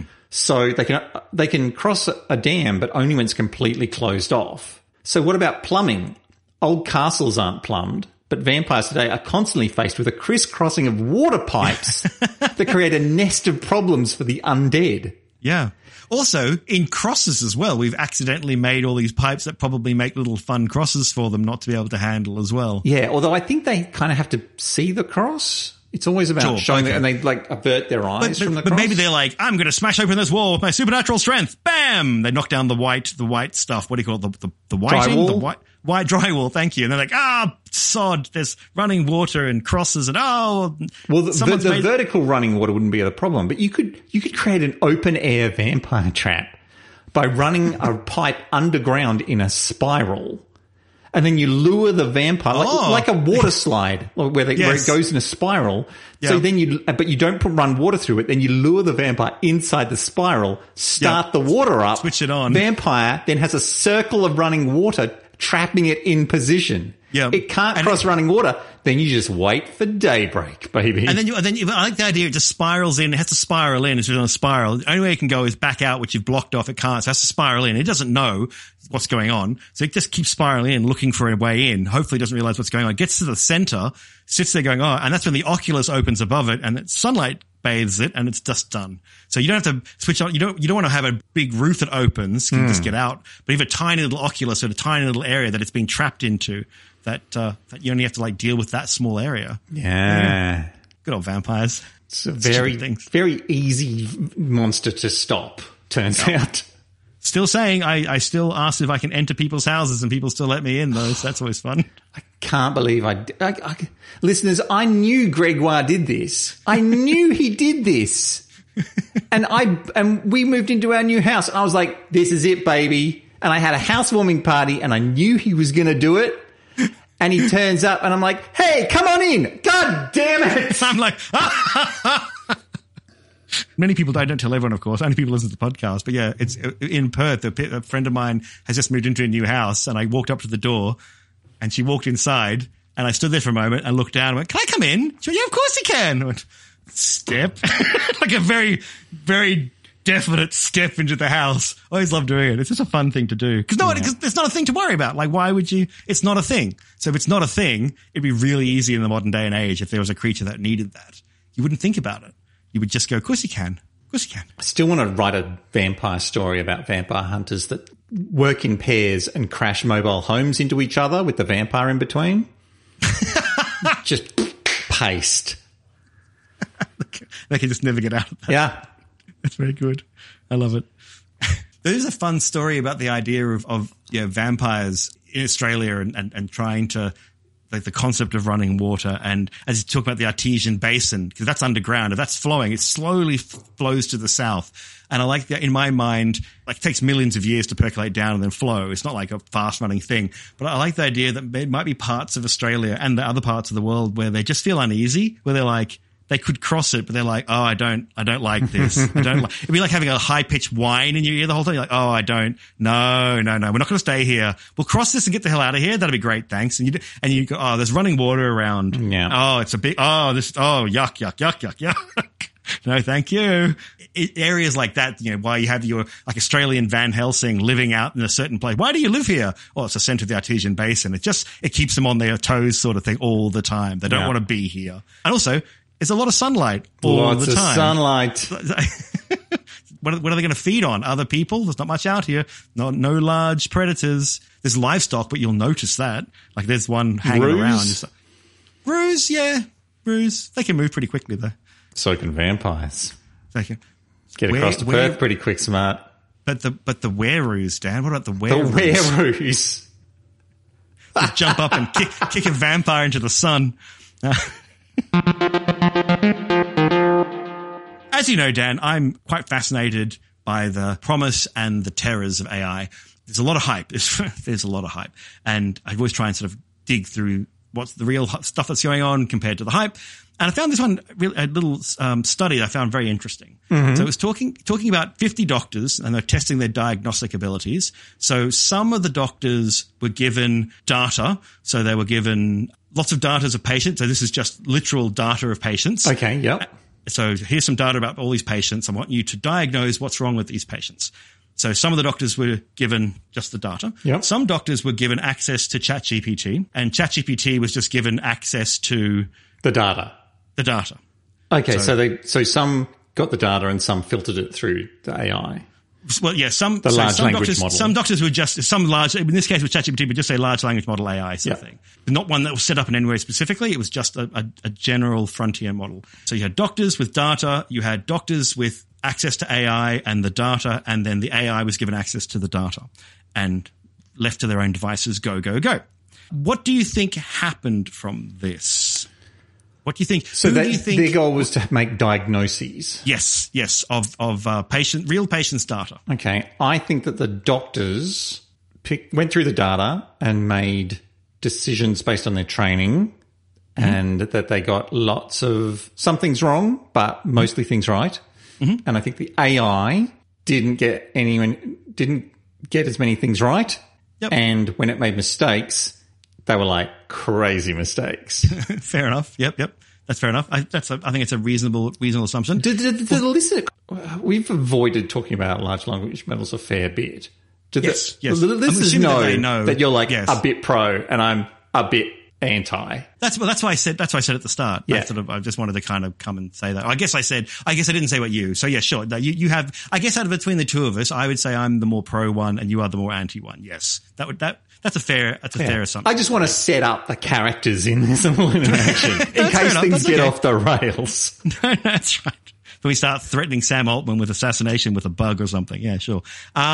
So they can cross a dam, but only when it's completely closed off. So what about plumbing? Old castles aren't plumbed, but vampires today are constantly faced with a crisscrossing of water pipes that create a nest of problems for the undead. Yeah. Also, in crosses as well, we've accidentally made all these pipes that probably make little fun crosses for them not to be able to handle as well. Yeah, although I think they kind of have to see the cross. It's always about showing it, and they avert their eyes from the cross. But maybe they're like, I'm going to smash open this wall with my supernatural strength. Bam! They knock down the white stuff. What do you call it? The whiting? Drywall? The white drywall. Thank you. And they're like, sod. There's running water and crosses and Well, the vertical running water wouldn't be the problem, but you could create an open air vampire trap by running a pipe underground in a spiral. And then you lure the vampire, like a water slide, where it goes in a spiral. Yep. So then but you don't run water through it. Then you lure the vampire inside the spiral, start the water up. Switch it on. Vampire then has a circle of running water, trapping it in position. Yeah. It can't cross running water. Then you just wait for daybreak, baby. And then I like the idea it just spirals in. It has to spiral in. It's on a spiral. The only way it can go is back out, which you've blocked off. It can't. So it has to spiral in. It doesn't know what's going on. So it just keeps spiraling in, looking for a way in. Hopefully it doesn't realize what's going on. It gets to the center, sits there going, and that's when the oculus opens above it and sunlight bathes it and it's just done. So you don't have to switch on. You don't want to have a big roof that opens. You can just get out. But you have a tiny little oculus or a tiny little area that it's been trapped into. That you only have to deal with that small area. Yeah. Good old vampires. It's a very easy monster to stop, turns out. Still saying, I still ask if I can enter people's houses and people still let me in, though. So that's always fun. I can't believe listeners, I knew Gregoire did this. I knew he did this. And we moved into our new house and I was like, this is it, baby. And I had a housewarming party and I knew he was going to do it. And he turns up and I'm like, hey, come on in. God damn it. I'm like, Many people, I don't tell everyone, of course. Only people listen to the podcast. But yeah, it's in Perth. A friend of mine has just moved into a new house and I walked up to the door and she walked inside and I stood there for a moment and looked down and went, can I come in? She went, yeah, of course you can. I went, step. Like a very, very definite step into the house. I always love doing it. It's just a fun thing to do. Because it's not a thing to worry about. Like, why would you? It's not a thing. So if it's not a thing, it'd be really easy in the modern day and age if there was a creature that needed that. You wouldn't think about it. You would just go, of course you can. Of course you can. I still want to write a vampire story about vampire hunters that work in pairs and crash mobile homes into each other with the vampire in between. Just paste. They can just never get out of that. Yeah. That's very good. I love it. There's a fun story about the idea of vampires in Australia and trying to like the concept of running water. And as you talk about the Artesian Basin, because that's underground, if that's flowing, it slowly flows to the south. And I like that in my mind, like it takes millions of years to percolate down and then flow. It's not like a fast running thing, but I like the idea that there might be parts of Australia and the other parts of the world where they just feel uneasy, where they're like, they could cross it, but they're like, oh, I don't like this. It'd be like having a high pitched whine in your ear the whole time. You're like, oh, no, we're not going to stay here. We'll cross this and get the hell out of here. That'd be great. Thanks. And you go, oh, there's running water around. Yeah. Oh, it's a big, yuck. No, thank you. Areas like that, while you have your like Australian Van Helsing living out in a certain place. Why do you live here? Oh, it's the center of the Artesian Basin. It keeps them on their toes sort of thing all the time. They don't want to be here. And also, there's a lot of sunlight all the time. Lots of sunlight. What are they going to feed on? Other people? There's not much out here. No large predators. There's livestock, but you'll notice that. Like there's one hanging around. Roos, yeah. Roos. They can move pretty quickly though. So can vampires. They can. Get across to Perth pretty quick, smart. But the wereroos, Dan. What about the wereroos? The wereroos. Jump up and kick a vampire into the sun. As you know, Dan, I'm quite fascinated by the promise and the terrors of AI. There's a lot of hype. There's a lot of hype. And I always try and sort of dig through what's the real stuff that's going on compared to the hype. And I found this one, a little study that I found very interesting. Mm-hmm. So it was talking about 50 doctors, and they're testing their diagnostic abilities. So some of the doctors were given data. So they were given lots of data of patients. So this is just literal data of patients. Okay, yep. So here's some data about all these patients. I want you to diagnose what's wrong with these patients. So some of the doctors were given just the data. Yep. Some doctors were given access to ChatGPT, and ChatGPT was just given access to the data. Okay, so some got the data and some filtered it through the AI. Well, yeah, some language doctors, model. Some doctors were just some large. In this case, with ChatGPT, but just say large language model AI sort of thing. Not one that was set up in any way specifically. It was just a general frontier model. So you had doctors with data, you had doctors with access to AI and the data, and then the AI was given access to the data and left to their own devices. Go. What do you think happened from this? What do you think? So their goal was to make diagnoses. Yes, of real patients' data. Okay, I think that the doctors went through the data and made decisions based on their training, and that they got lots of some things wrong, but mostly things right. Mm-hmm. And I think the AI didn't get as many things right. Yep. And when it made mistakes, they were like crazy mistakes. Fair enough. Yep. That's fair enough. I think it's a reasonable assumption. We've avoided talking about large language models a fair bit. Yes. The listeners know that you're like a bit pro and I'm a bit anti. That's why I said at the start. Yeah. I just wanted to kind of come and say that. I guess I didn't say what you. So yeah, sure. You have, I guess out of between the two of us, I would say I'm the more pro one and you are the more anti one. Yes. That's a fair assumption. I just want to set up the characters in this little interaction in case things get off the rails. No, that's right. When we start threatening Sam Altman with assassination with a bug or something. Yeah, sure.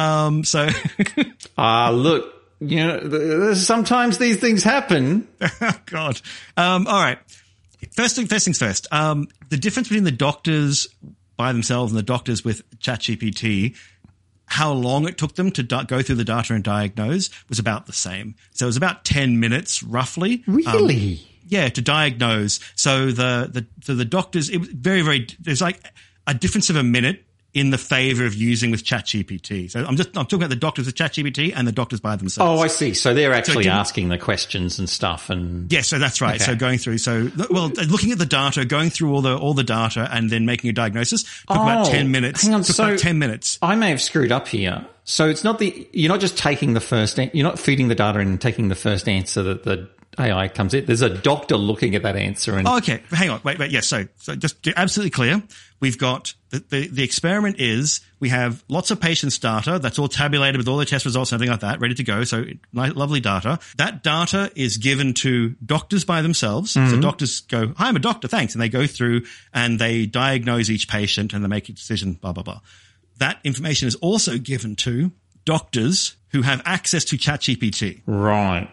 Look, sometimes these things happen. Oh, God. All right. First things first. The difference between the doctors by themselves and the doctors with ChatGPT, how long it took them to go through the data and diagnose was about the same. So it was about 10 minutes roughly. Really? To diagnose. So the doctors, it was very, very, there's like a difference of a minute in the favor of using with ChatGPT. So I'm talking about the doctors with ChatGPT and the doctors by themselves. Oh, I see. So they're actually asking the questions and stuff and. Yeah, so that's right. Okay. So going through, looking at the data, going through all the data and then making a diagnosis took about 10 minutes. Hang on. About 10 minutes. I may have screwed up here. So it's not you're not just taking you're not feeding the data and taking the first answer that the AI comes in. There's a doctor looking at that answer. And okay. Hang on. Wait. Yes. So just to be absolutely clear, we've got the experiment is we have lots of patients' data that's all tabulated with all the test results and everything like that, ready to go. So lovely data. That data is given to doctors by themselves. Mm-hmm. So doctors go, "Hi, I'm a doctor. Thanks." And they go through and they diagnose each patient and they make a decision, blah, blah, blah. That information is also given to doctors who have access to ChatGPT. Right.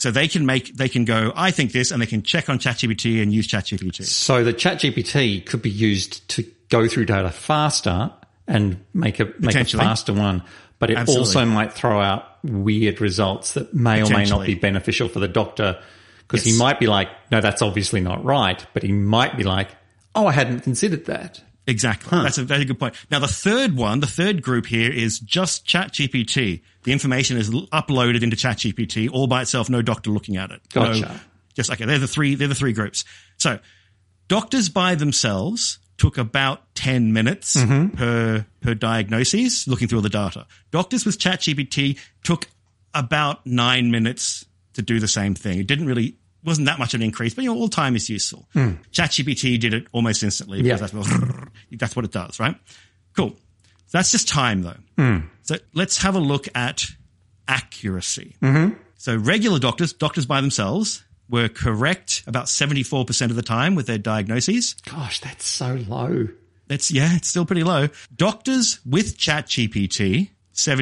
So they can go, I think this, and they can check on ChatGPT and use ChatGPT. So the ChatGPT could be used to go through data faster and make a faster one, but it also might throw out weird results that may or may not be beneficial for the doctor, because he might be like, no, that's obviously not right, but he might be like, oh, I hadn't considered that. Exactly. That's a very good point. Now, the third group here is just ChatGPT. The information is uploaded into ChatGPT all by itself, no doctor looking at it. Gotcha. They're the three groups. So doctors by themselves took about 10 minutes per diagnosis looking through all the data. Doctors with ChatGPT took about 9 minutes to do the same thing. It wasn't that much of an increase, but all time is useful. ChatGPT did it almost instantly because that's what it does, right? Cool. So that's just time though. So let's have a look at accuracy. So regular doctors by themselves were correct about 74% of the time with their diagnoses. Gosh, that's so low. It's still pretty low. Doctors with ChatGPT,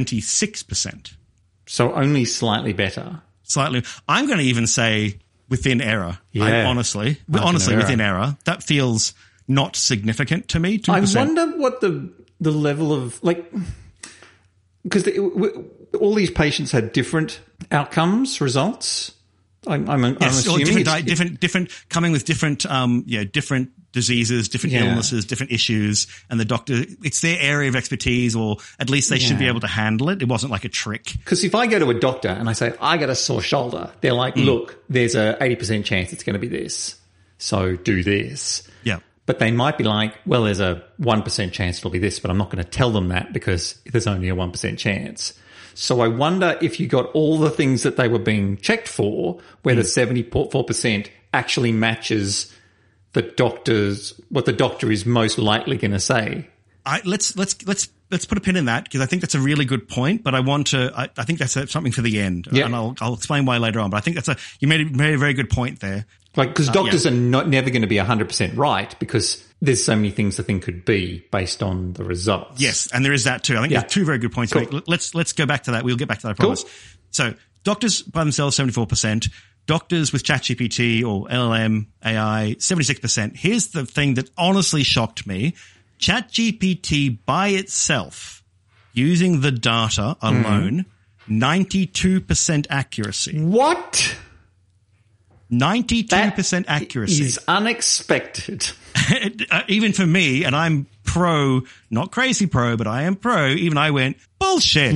76%. So only slightly better. Slightly. I'm going to even say within error. Honestly, within error. That feels not significant to me. 2%. I wonder what the level of, like, because all these patients had different outcomes, results. I'm assuming different coming with different different diseases, different illnesses, different issues, and the doctor, it's their area of expertise, or at least they should be able to handle it. It wasn't like a trick. Because if I go to a doctor and I say, I got a sore shoulder, they're like, look, there's a 80% chance it's going to be this, so do this. Yeah. But they might be like, well, there's a 1% chance it'll be this, but I'm not going to tell them that because there's only a 1% chance. So I wonder if you got all the things that they were being checked for, where the 74% actually matches what the doctor is most likely going to say. Let's put a pin in that, because I think that's a really good point, but I think that's something for the end, and I'll explain why later on. But I think you made a very good point there. Like, because doctors are never going to be 100% right, because there's so many things the thing could be based on the results. Yes, and there is that too. I think there's two very good points. Cool. Let's go back to that. We'll get back to that, I promise. Cool. So doctors by themselves, 74%. Doctors with ChatGPT or LLM, AI, 76%. Here's the thing that honestly shocked me. ChatGPT by itself, using the data alone, 92% accuracy. What? 92% accuracy. Is unexpected. Even for me, and I'm pro, not crazy pro, but I am pro, even I went, bullshit.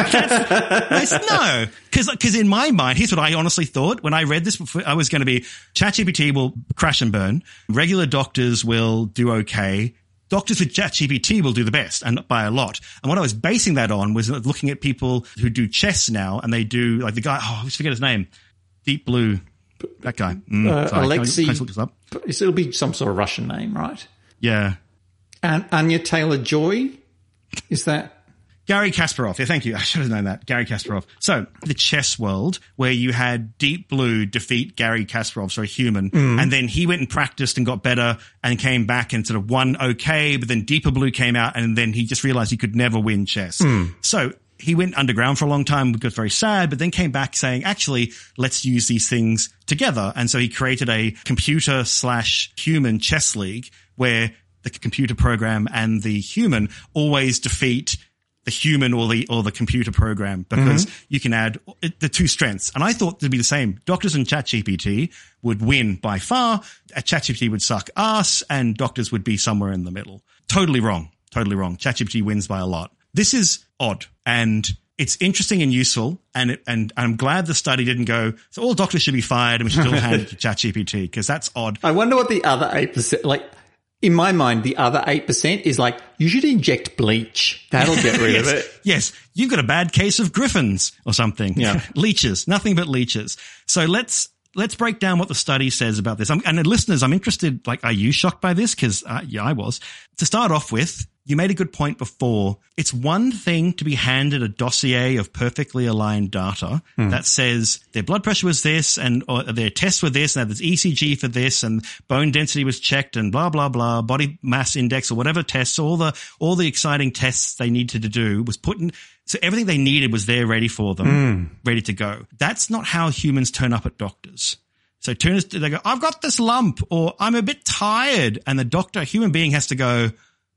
No. Because in my mind, here's what I honestly thought. When I read this, I was going to be, ChatGPT will crash and burn. Regular doctors will do okay. Doctors with ChatGPT will do the best, and by a lot. And what I was basing that on was looking at people who do chess now, and they do, like the guy, I always forget his name, Deep Blue. That guy. Alexei. Can I look this up? It'll be some sort of Russian name, right? Yeah. And Anya Taylor-Joy? Is that? Gary Kasparov. Yeah, thank you. I should have known that. Gary Kasparov. So, the chess world, where you had Deep Blue defeat Gary Kasparov, so a human, and then he went and practiced and got better and came back and sort of won okay, but then Deeper Blue came out and then he just realized he could never win chess. So, he went underground for a long time, got very sad, but then came back saying, actually, let's use these things together. And so he created a computer/human chess league where the computer program and the human always defeat the human or the computer program, because you can add the two strengths. And I thought it'd be the same. Doctors and ChatGPT would win by far. ChatGPT would suck ass and doctors would be somewhere in the middle. Totally wrong. ChatGPT wins by a lot. This is odd, and it's interesting and useful, and I'm glad the study didn't go, so all doctors should be fired and we should still hand it to ChatGPT, because that's odd. I wonder what the other 8%, like, in my mind, the other 8% is like, you should inject bleach. That'll get rid of it. Yes, you've got a bad case of griffins or something. Yeah. Leeches, nothing but leeches. So let's break down what the study says about this. And listeners, I'm interested, like, are you shocked by this? Because, I was. To start off with, you made a good point before. It's one thing to be handed a dossier of perfectly aligned data that says their blood pressure was this, or their tests were this, and there's ECG for this, and bone density was checked, and blah, blah, blah, body mass index, or whatever tests, all the exciting tests they needed to do was put in. So everything they needed was there ready for them, ready to go. That's not how humans turn up at doctors. So they go, I've got this lump, or I'm a bit tired. And the doctor, human being, has to go,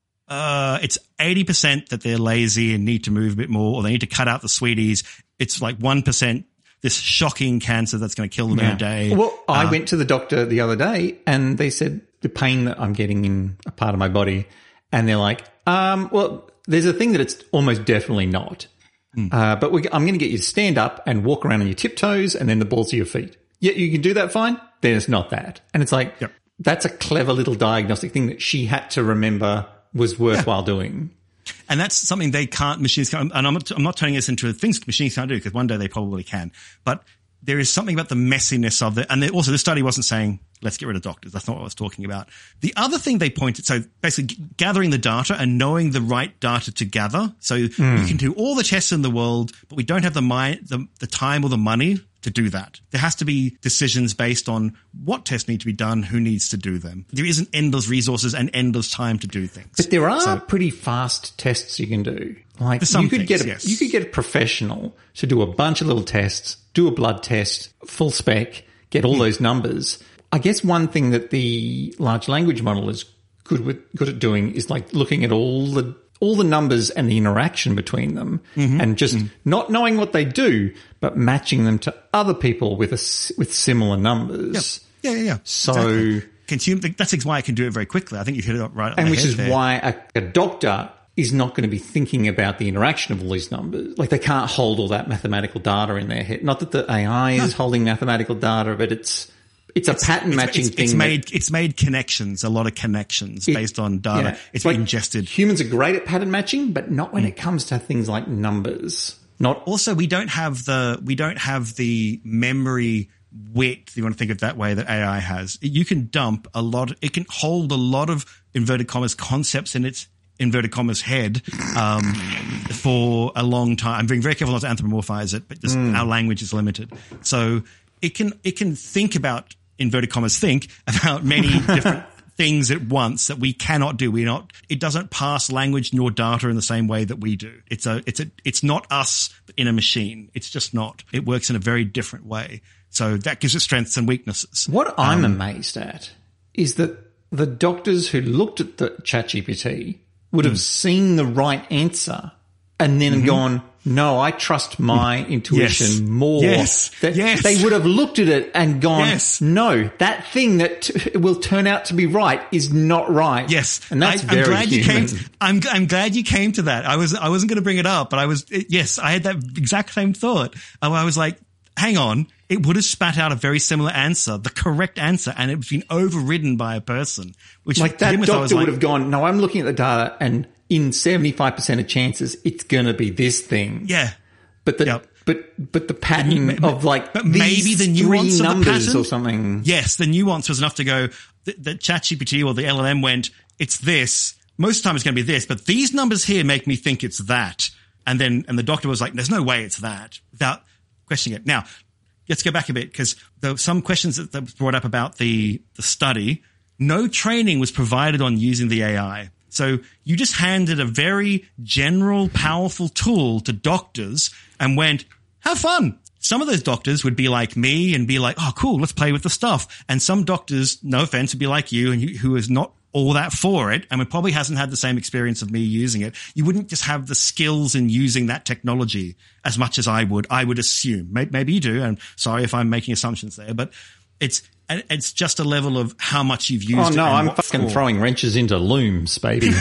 it's 80% that they're lazy and need to move a bit more, or they need to cut out the sweeties. It's like 1%, this shocking cancer that's going to kill them in a day. Well, I went to the doctor the other day and they said the pain that I'm getting in a part of my body. And they're like, well, there's a thing that it's almost definitely not. But I'm going to get you to stand up and walk around on your tiptoes and then the balls of your feet. Yeah, you can do that fine. Then it's not that. And it's like, that's a clever little diagnostic thing that she had to remember was worthwhile doing. And that's something machines can't, and I'm not turning this into things machines can't do, because one day they probably can. But there is something about the messiness of it. And also this study wasn't saying, let's get rid of doctors. That's not what I was talking about. The other thing they pointed, so basically gathering the data and knowing the right data to gather. So you can do all the tests in the world, but we don't have the time or the money to do that. There has to be decisions based on what tests need to be done, who needs to do them. There isn't endless resources and endless time to do things. But there are pretty fast tests you can do. Like you could get a professional to do a bunch of little tests, do a blood test, full spec, get all those numbers. I guess one thing that the large language model is good at doing is like looking at all the numbers and the interaction between them, and just not knowing what they do, but matching them to other people with similar numbers. Yeah. So exactly. That's why I can do it very quickly. I think you hit it up right. And which is why a doctor is not going to be thinking about the interaction of all these numbers. Like they can't hold all that mathematical data in their head. Not that the AI is holding mathematical data, but it's a pattern matching thing. It's made connections, a lot of connections based on data. Yeah, it's like ingested. Humans are great at pattern matching, but not when it comes to things like numbers. Also, we don't have the memory width, you want to think of it that way, that AI has. You can dump it can hold a lot of inverted commas concepts in its inverted commas head for a long time. I'm being very careful not to anthropomorphize it, but just our language is limited. So it can think about inverted commas about many different things at once that we cannot do. It doesn't pass language nor data in the same way that we do. It's not us in a machine. It's just not. It works in a very different way. So that gives it strengths and weaknesses. What I'm amazed at is that the doctors who looked at the ChatGPT would have seen the right answer and then gone, no, I trust my intuition more. Yes. They would have looked at it and gone, no, that thing that will turn out to be right is not right. Yes. And that's I'm glad human. I'm glad you came to that. I wasn't going to bring it up, but I had that exact same thought. I was like, hang on. It would have spat out a very similar answer, the correct answer, and it's been overridden by a person. Which like that doctor would have gone, no, I'm looking at the data and in 75% of chances, it's going to be this thing. Yeah. But the pattern of like but maybe the nuance three of the numbers pattern or something. Yes, the nuance was enough to go, the ChatGPT or the LLM went, it's this. Most of the time it's going to be this, but these numbers here make me think it's that. And the doctor was like, there's no way it's that, without questioning it. Now, let's go back a bit, because there were some questions that were brought up about the study. No training was provided on using the AI. So you just handed a very general, powerful tool to doctors and went, have fun. Some of those doctors would be like me and be like, oh, cool, let's play with the stuff. And some doctors, no offense, would be like you and who is not all that for it and probably hasn't had the same experience of me using it. You wouldn't just have the skills in using that technology as much as I would assume. Maybe you do. And sorry if I'm making assumptions there, but it's just a level of how much you've used. Oh no, I'm fucking throwing wrenches into looms, baby.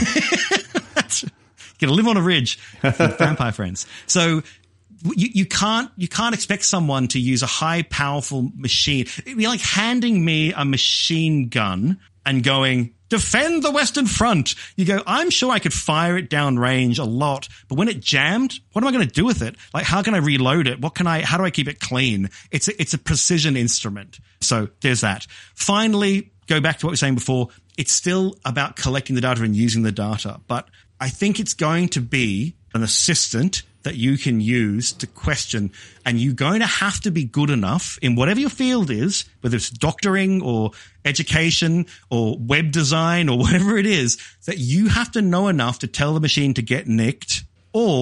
Gonna live on a ridge with vampire friends. So you can't expect someone to use a high powerful machine. It'd be like handing me a machine gun and going, defend the Western Front. You go, I'm sure I could fire it down range a lot, but when it jammed, what am I going to do with it? Like, how can I reload it? How do I keep it clean? It's a precision instrument. So there's that. Finally, go back to what we were saying before. It's still about collecting the data and using the data, but I think it's going to be an assistant that you can use to question, and you're going to have to be good enough in whatever your field is, whether it's doctoring or education or web design or whatever it is, that you have to know enough to tell the machine to get nicked, or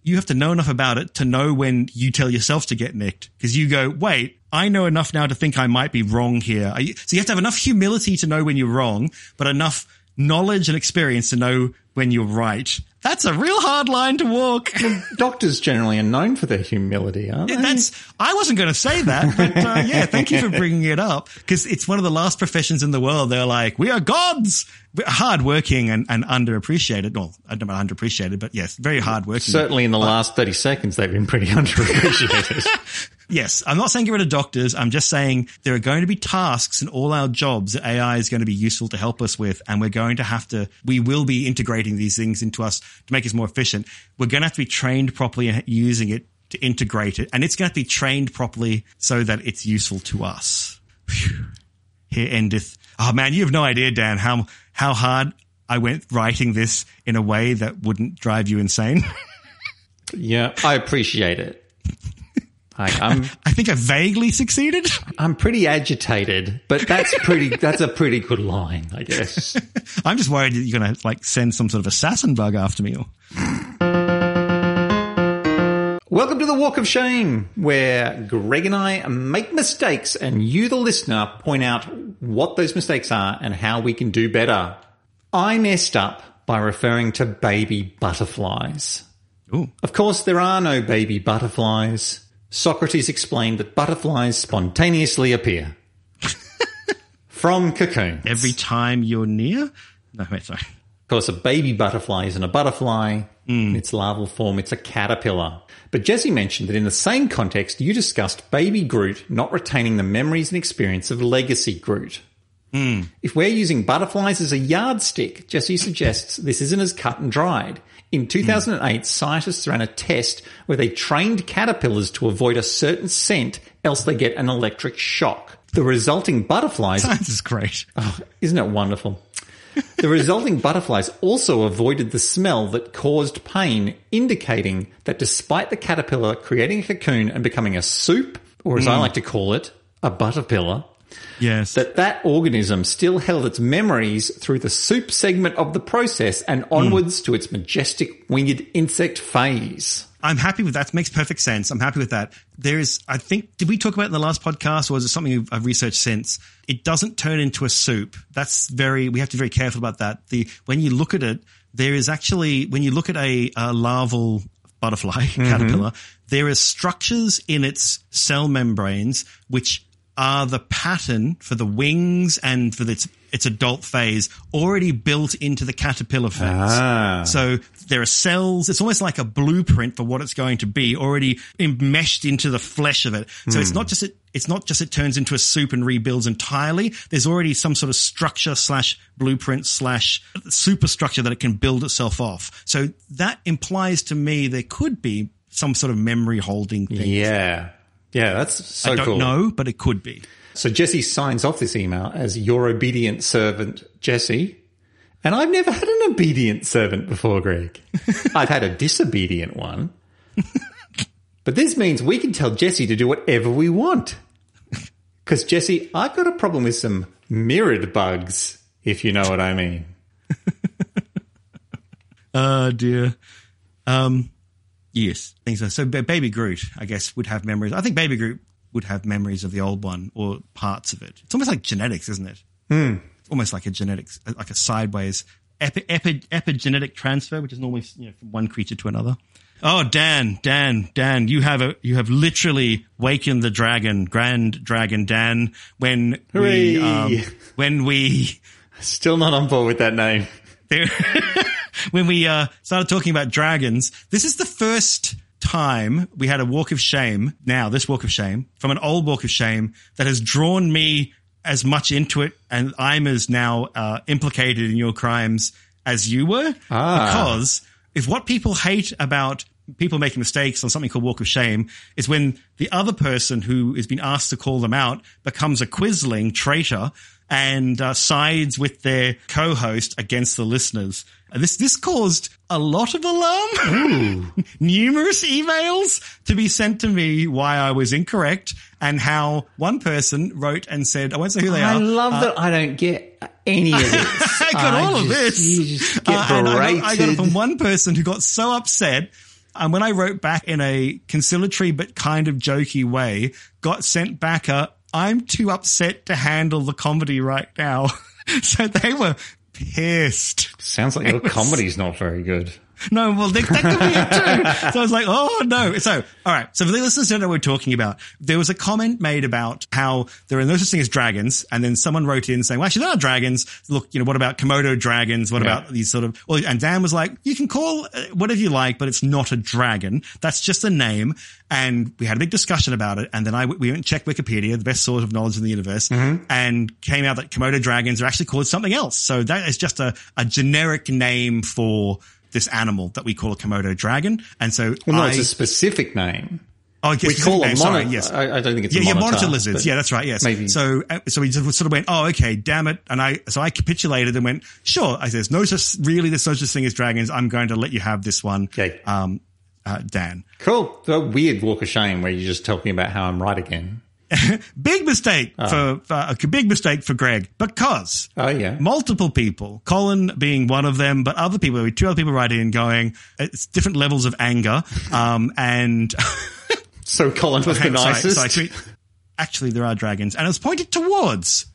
you have to know enough about it to know when you tell yourself to get nicked, because you go, wait, I know enough now to think I might be wrong here. So you have to have enough humility to know when you're wrong, but enough knowledge and experience to know when you're right. That's a real hard line to walk. Doctors generally are known for their humility, aren't they? I wasn't going to say that, but yeah, thank you for bringing it up, because it's one of the last professions in the world. They're like, we are gods. We're hardworking and underappreciated. Well, I don't know about underappreciated, but yes, very hardworking. Certainly in the last 30 seconds, they've been pretty underappreciated. Yes, I'm not saying get rid of doctors. I'm just saying there are going to be tasks in all our jobs that AI is going to be useful to help us with, and we will be integrating these things into us to make us more efficient. We're going to have to be trained properly in using it to integrate it, and it's going to have to be trained properly so that it's useful to us. Phew. Here endeth. Oh man, you have no idea, Dan, how hard I went writing this in a way that wouldn't drive you insane. Yeah, I appreciate it. I think I vaguely succeeded. I'm pretty agitated, but that's a pretty good line, I guess. I'm just worried that you're going to send some sort of assassin bug after me. Welcome to the Walk of Shame, where Greg and I make mistakes and you, the listener, point out what those mistakes are and how we can do better. I messed up by referring to baby butterflies. Ooh. Of course, there are no baby butterflies. Socrates explained that butterflies spontaneously appear from cocoons. Every time you're near? No, wait, sorry. Of course, a baby butterfly isn't a butterfly. In its larval form, it's a caterpillar. But Jesse mentioned that in the same context, you discussed baby Groot not retaining the memories and experience of legacy Groot. If we're using butterflies as a yardstick, Jesse suggests this isn't as cut and dried. In 2008, scientists ran a test where they trained caterpillars to avoid a certain scent, else they get an electric shock. The resulting butterflies... Science is great. Oh, isn't it wonderful? The resulting butterflies also avoided the smell that caused pain, indicating that despite the caterpillar creating a cocoon and becoming a soup, or as I like to call it, a butterpillar... Yes. That organism still held its memories through the soup segment of the process and onwards to its majestic winged insect phase. I'm happy with that. It makes perfect sense. I'm happy with that. I think, did we talk about it in the last podcast, or is it something I've researched since? It doesn't turn into a soup. We have to be very careful about that. When you look at it, there is actually, when you look at a larval butterfly, caterpillar, there is structures in its cell membranes which are the pattern for the wings and for its adult phase already built into the caterpillar phase. So there are cells. It's almost like a blueprint for what it's going to be already enmeshed into the flesh of it. So it's not just it turns into a soup and rebuilds entirely. There's already some sort of structure / blueprint / superstructure that it can build itself off. So that implies to me there could be some sort of memory holding thing. Yeah, that's so cool. I don't know, but it could be. So Jesse signs off this email as your obedient servant, Jesse. And I've never had an obedient servant before, Greg. I've had a disobedient one. But this means we can tell Jesse to do whatever we want. Because, Jesse, I've got a problem with some mirrored bugs, if you know what I mean. Oh, dear. Yes, I think so. So Baby Groot, I guess, would have memories. I think Baby Groot would have memories of the old one or parts of it. It's almost like genetics, isn't it? It's almost like a genetics, like a sideways epigenetic transfer, which is normally from one creature to another. Oh, Dan, you have literally wakened the dragon, Grand Dragon Dan, when we still not on board with that name. When we started talking about dragons, this is the first time we had a walk of shame, this walk of shame, from an old walk of shame that has drawn me as much into it, and I'm as now implicated in your crimes as you were. Because if what people hate about people making mistakes on something called walk of shame is when the other person who has been asked to call them out becomes a quisling traitor and sides with their co-host against the listeners. This caused a lot of alarm. Numerous emails to be sent to me why I was incorrect, and how one person wrote and said, I won't say who they are. I love that I don't get any of this. I got all of this. You just get berated. I got it from one person who got so upset And when I wrote back in a conciliatory but kind of jokey way, got sent back I'm too upset to handle the comedy right now. So they were pissed. Sounds like your comedy's not very good. No, well, that could be it too. So I was like, oh no. So, all right. So for the listeners who don't know what we're talking about, there was a comment made about how there are no such thing as dragons. And then someone wrote in saying, well, actually, there are dragons. Look, what about Komodo dragons? What about these sort of, and Dan was like, you can call whatever you like, but it's not a dragon. That's just a name. And we had a big discussion about it. And then we went and checked Wikipedia, the best source of knowledge in the universe, and came out that Komodo dragons are actually called something else. So that is just a generic name for this animal that we call a Komodo dragon. And so it's a specific name. Oh, I guess we call them monitor. Yes. I don't think it's a monitor. Yeah, monitor lizards. Yeah, that's right. Yes. Maybe. So we just sort of went, oh, okay, damn it. And I capitulated and went, sure. I said, there's no such thing as dragons. I'm going to let you have this one. Okay. Dan. Cool. The weird walk of shame where you're just talking about how I'm right again. Big mistake big mistake for Greg, because multiple people, Colin being one of them, but other people, two other people writing in going, it's different levels of anger. And so Colin was the nicest. Actually, there are dragons, and it was pointed towards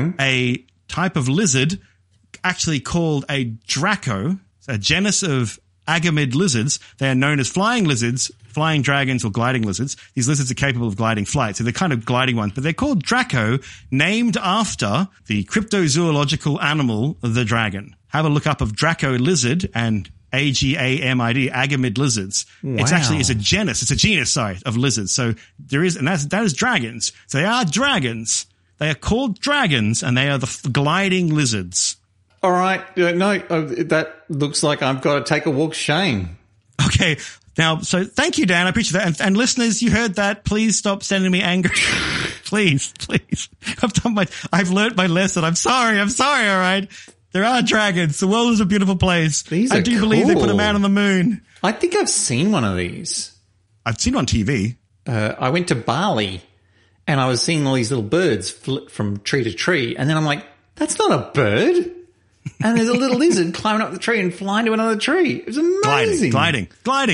a type of lizard actually called a Draco, a genus of agamid lizards. They are known as flying lizards, flying dragons, or gliding lizards. These lizards are capable of gliding flight, so they're kind of gliding ones, but they're called Draco, named after the cryptozoological animal, the dragon. Have a look up of Draco lizard and AGAMID, agamid lizards. Wow. It's a genus, of lizards. So that is dragons. So they are dragons. They are called dragons, and they are the gliding lizards. All right. That looks like I've got to take a walk shame. Okay. Now, so thank you, Dan. I appreciate that. And listeners, you heard that. Please stop sending me anger. Please. I've learned my lesson. I'm sorry. All right. There are dragons. The world is a beautiful place. I do believe they put a man on the moon. I think I've seen one of these. I've seen on TV. I went to Bali and I was seeing all these little birds flit from tree to tree. And then I'm like, that's not a bird. And there's a little lizard climbing up the tree and flying to another tree. It was amazing. Gliding.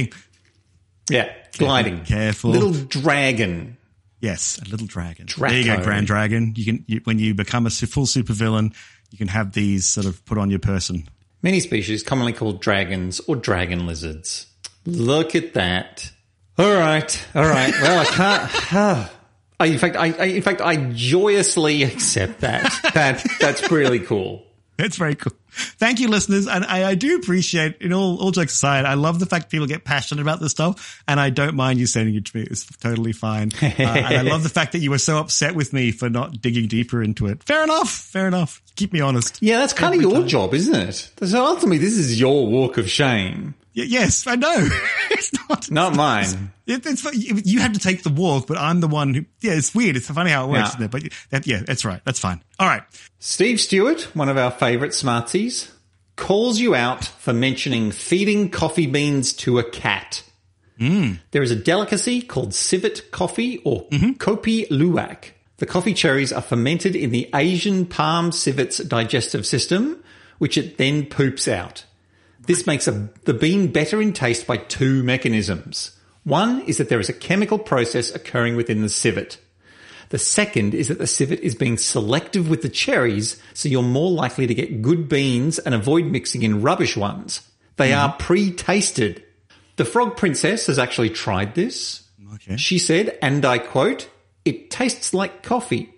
Yeah, gliding. Careful. Little dragon. Yes, a little dragon. Draco. There you go, Grand Dragon. When you become a full supervillain, you can have these sort of put on your person. Many species commonly called dragons or dragon lizards. Look at that. All right. Well, I can't. In fact, I joyously accept that. That's really cool. It's very cool. Thank you, listeners. And I do appreciate, in all jokes aside, I love the fact people get passionate about this stuff, and I don't mind you sending it to me. It's totally fine. And I love the fact that you were so upset with me for not digging deeper into it. Fair enough. Keep me honest. Yeah, that's kind of your job, isn't it? So ultimately, this is your walk of shame. Yes, I know. It's not mine. You had to take the walk, but I'm the one who, it's weird. It's funny how it works, isn't it? But that's right. That's fine. All right. Steve Stewart, one of our favourite smartsies, calls you out for mentioning feeding coffee beans to a cat. There is a delicacy called civet coffee or kopi luwak. The coffee cherries are fermented in the Asian palm civet's digestive system, which it then poops out. This makes the bean better in taste by two mechanisms. One is that there is a chemical process occurring within the civet. The second is that the civet is being selective with the cherries, so you're more likely to get good beans and avoid mixing in rubbish ones. They are pre-tasted. The Frog Princess has actually tried this. Okay. She said, and I quote, "It tastes like coffee."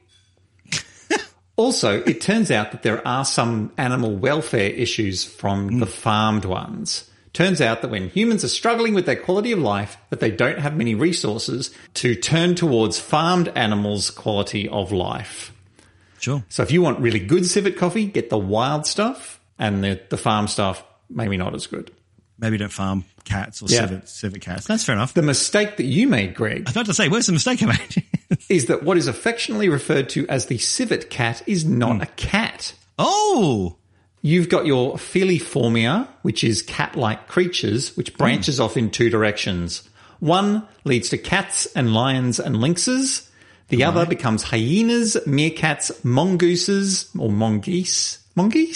Also, it turns out that there are some animal welfare issues from the farmed ones. Turns out that when humans are struggling with their quality of life, that they don't have many resources to turn towards farmed animals' quality of life. Sure. So if you want really good civet coffee, get the wild stuff, and the farm stuff, maybe not as good. Maybe don't farm cats or civet cats. That's fair enough. The mistake that you made, Greg. I was about to say, where's the mistake I made? Is that what is affectionately referred to as the civet cat is not a cat. Oh! You've got your Feliformia, which is cat-like creatures, which branches off in two directions. One leads to cats and lions and lynxes. The other becomes hyenas, meerkats, mongooses, or mongoose.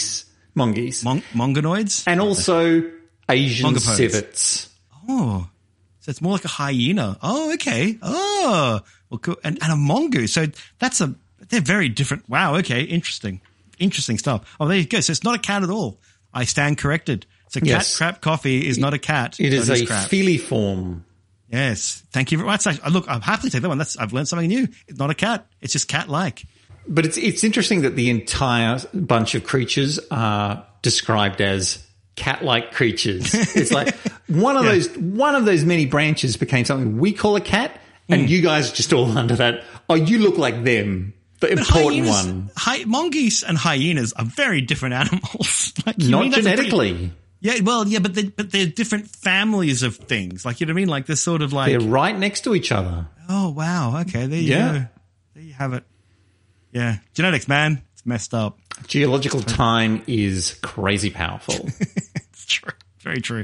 Mongoloids? And also Asian civets. Oh. So it's more like a hyena. Oh, okay. Oh, well, cool. And a mongoose. So they're very different. Wow. Okay. Interesting stuff. Oh, there you go. So it's not a cat at all. I stand corrected. So cat crap coffee is not a cat. It is a filiform. Yes. Thank you very much. Look, I'm happy to take that one. I've learned something new. It's not a cat. It's just cat-like. But it's interesting that the entire bunch of creatures are described as cat-like creatures. It's like one of those many branches became something we call a cat, and you guys are just all under that. Oh, you look like them. The important one. Mongoose and hyenas are very different animals. Not genetically. But they're different families of things. Like, you know what I mean? Like, they're sort of like... They're right next to each other. Oh, wow. Okay, there you go. There you have it. Yeah. Genetics, man. It's messed up. Geological time is crazy powerful. It's true. Very true.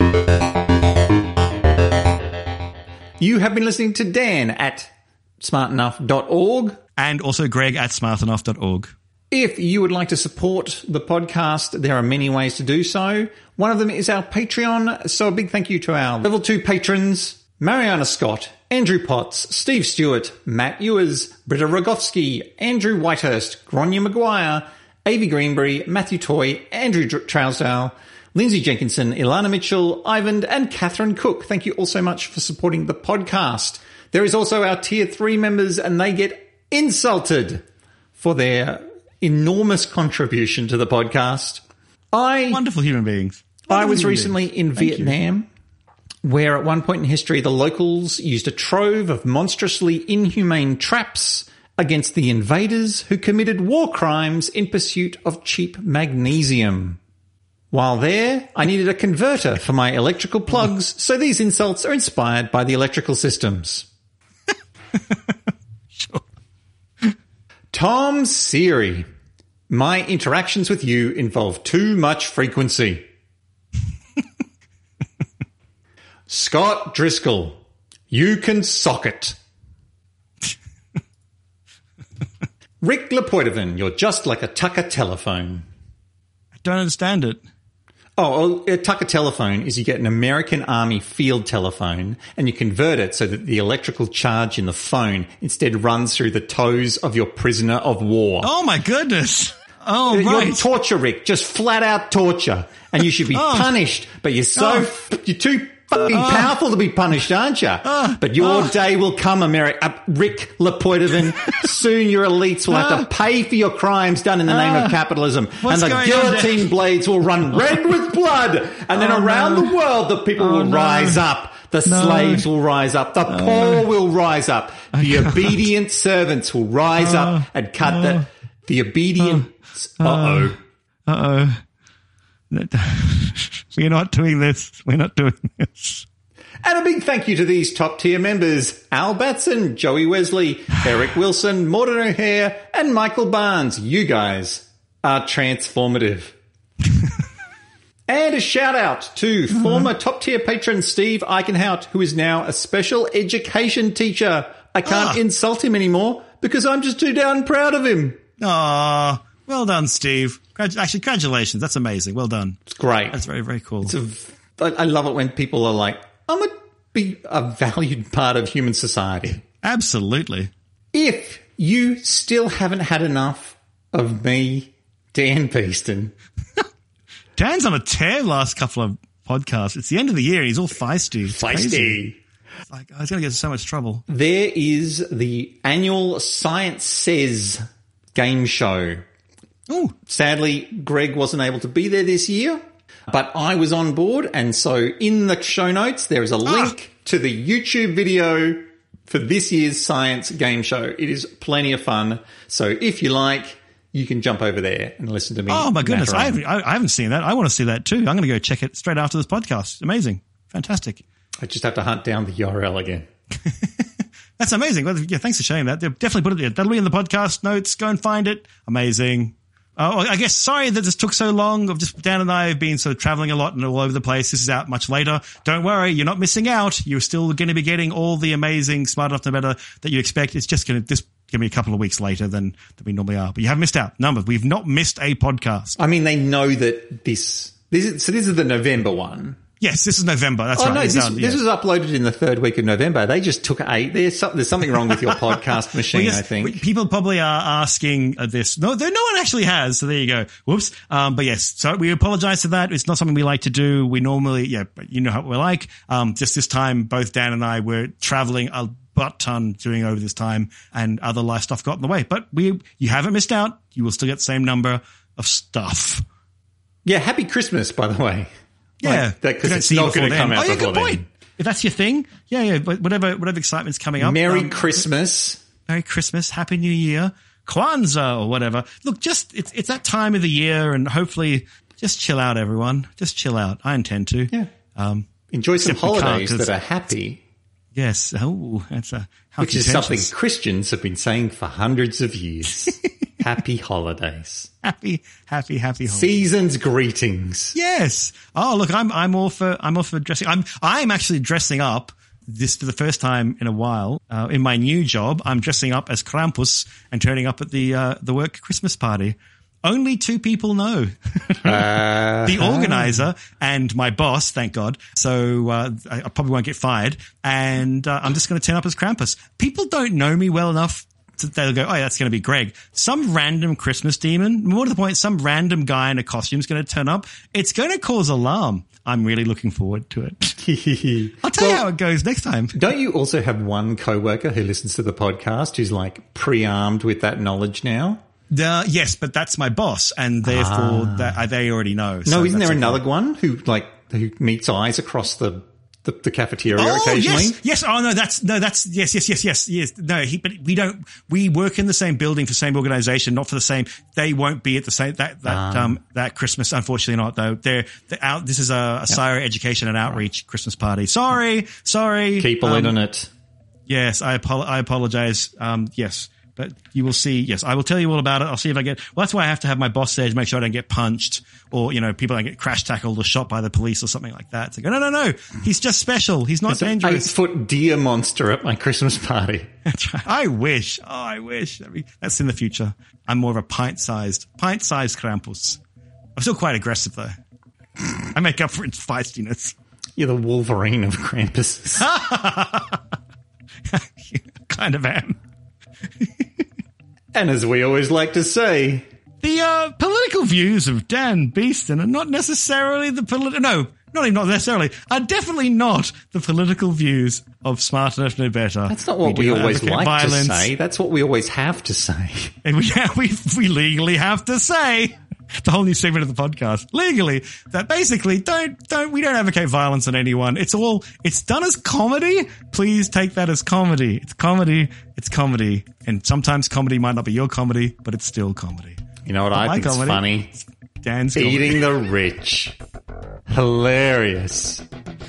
You have been listening to Dan at smartenough.org. And also Greg at smartenough.org. If you would like to support the podcast, there are many ways to do so. One of them is our Patreon. So a big thank you to our Level 2 patrons, Mariana Scott, Andrew Potts, Steve Stewart, Matt Ewers, Britta Rogovsky, Andrew Whitehurst, Gronya Maguire, Avi Greenbury, Matthew Toy, Andrew Trousdale, Lindsay Jenkinson, Ilana Mitchell, Ivan, and Catherine Cook. Thank you all so much for supporting the podcast. There is also our Tier 3 members, and they get insulted for their enormous contribution to the podcast. Wonderful human beings. I was recently in Vietnam, where at one point in history the locals used a trove of monstrously inhumane traps against the invaders who committed war crimes in pursuit of cheap magnesium. While there, I needed a converter for my electrical plugs, so these insults are inspired by the electrical systems. Sure. Tom Seary, my interactions with you involve too much frequency. Scott Driscoll, you can sock it. Rick Lepoitovin, you're just like a Tucker telephone. I don't understand it. A Tucker telephone is you get an American Army field telephone and you convert it so that the electrical charge in the phone instead runs through the toes of your prisoner of war. Oh, my goodness. Oh, right. You're torture, Rick. Just flat out torture. And you should be punished. But you're you're too fucking powerful to be punished, aren't you? But your day will come, Rick Lepoitovin. Soon your elites will have to pay for your crimes done in the name of capitalism. And the guillotine blades will run red with blood. And then around the world, the people will rise up. The slaves will rise up. The poor will rise up. The obedient servants will rise up and cut the obedient... Uh-oh. We're not doing this. We're not doing this. And a big thank you to these top tier members: Al Batson, Joey Wesley, Eric Wilson, Morden O'Hare, and Michael Barnes. You guys are transformative. And a shout out to former top tier patron Steve Eichenhout, who is now a special education teacher. I can't insult him anymore because I'm just too damn proud of him. Aw, well done, Steve. Actually, congratulations. That's amazing. Well done. It's great. That's very, very cool. I love it when people are like, I'm going to be a valued part of human society. Absolutely. If you still haven't had enough of me, Dan Beeston. Dan's on a tear last couple of podcasts. It's the end of the year and he's all feisty. It's crazy. It's like, I was going to get in so much trouble. There is the annual Science Says game show. Oh, sadly, Greg wasn't able to be there this year, but I was on board. And so in the show notes, there is a link to the YouTube video for this year's science game show. It is plenty of fun. So if you like, you can jump over there and listen to me. Oh, my goodness. I haven't seen that. I want to see that too. I'm going to go check it straight after this podcast. Amazing. Fantastic. I just have to hunt down the URL again. That's amazing. Well, yeah, thanks for sharing that. They'll definitely put it there. That'll be in the podcast notes. Go and find it. Amazing. Oh, I guess sorry that this took so long. Dan and I have been sort of traveling a lot and all over the place. This is out much later. Don't worry, you're not missing out. You're still going to be getting all the amazing Smart Enough to Better that you expect. It's just going to be a couple of weeks later than we normally are. But you haven't missed out. We've not missed a podcast. I mean, they know that this is the November one. Yes, this is November. That's Oh, right. no, It's this out, was uploaded in the third week of November. They just took 8. There's something wrong with your podcast machine, Well, yes, I think. people probably are asking this. No one actually has. So there you go. Whoops. But yes, so we apologize for that. It's not something we like to do. We normally, but you know how we're like. Just this time, both Dan and I were traveling a butt ton during over this time, and other life stuff got in the way. But you haven't missed out. You will still get the same number of stuff. Yeah, happy Christmas, by the way. Yeah, because it's not going to come out before good then. point. If that's your thing, but whatever excitement's coming up. Merry Christmas. Merry Christmas, Happy New Year, Kwanzaa or whatever. Look, just it's that time of the year, and hopefully, just chill out, everyone. Just chill out. I intend to. Yeah. Enjoy some except we can't, holidays 'cause- that are happy, Yes. Oh, that's how which is something contentious. Christians have been saying for hundreds of years. Happy holidays. Happy holidays. Season's greetings. Yes. Oh, look, I'm all for dressing. I'm actually dressing up this for the first time in a while. In my new job, I'm dressing up as Krampus and turning up at the work Christmas party. Only 2 people know. The organizer and my boss, thank God. So I probably won't get fired. And I'm just going to turn up as Krampus. People don't know me well enough. They'll go, oh, that's going to be Greg. Some random Christmas demon, more to the point, some random guy in a costume is going to turn up. It's going to cause alarm. I'm really looking forward to it. I'll tell you how it goes next time. Don't you also have one coworker who listens to the podcast who's like pre-armed with that knowledge now? Yes, but that's my boss, and therefore they already know. No, So isn't there that's another okay. one who meets eyes across the cafeteria occasionally? Yes. Oh no, that's yes. No, but we work in the same building for the same organization, not for the same. They won't be at the same that Christmas. Unfortunately, not though. They're out. This is a Sire Education and Outreach Christmas party. Sorry. Keep a lid on it. Yes, I apologize. Yes. But you will see. Yes, I will tell you all about it. I'll see if I get. Well, that's why I have to have my boss there to make sure I don't get punched, or people don't get crash tackled or shot by the police or something like that. So go, no. He's just special. He's not dangerous. 8-foot deer monster at my Christmas party. That's right. I wish. Oh, I wish. I mean, that's in the future. I'm more of a pint-sized Krampus. I'm still quite aggressive though. I make up for its feistiness. You're the Wolverine of Krampus. Kind of am. And as we always like to say, The political views of Dan Beeston are not necessarily are definitely not the political views of Smart Enough Know Better. that's not what we do always advocate like violence, to say. That's what we always have to say. and we legally have to say the whole new segment of the podcast legally that basically we don't advocate violence on anyone. It's done as comedy. Please take that as comedy. It's comedy, and sometimes comedy might not be your comedy, but it's still comedy. You know what I think is funny? Dan's comedy. Eating the rich. Hilarious.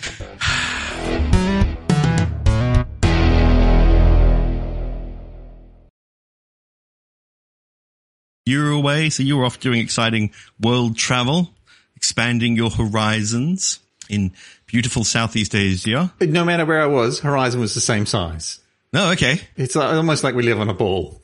You're away, so you were off doing exciting world travel, expanding your horizons in beautiful Southeast Asia. No matter where I was, Horizon was the same size. Oh, okay. It's almost like we live on a ball.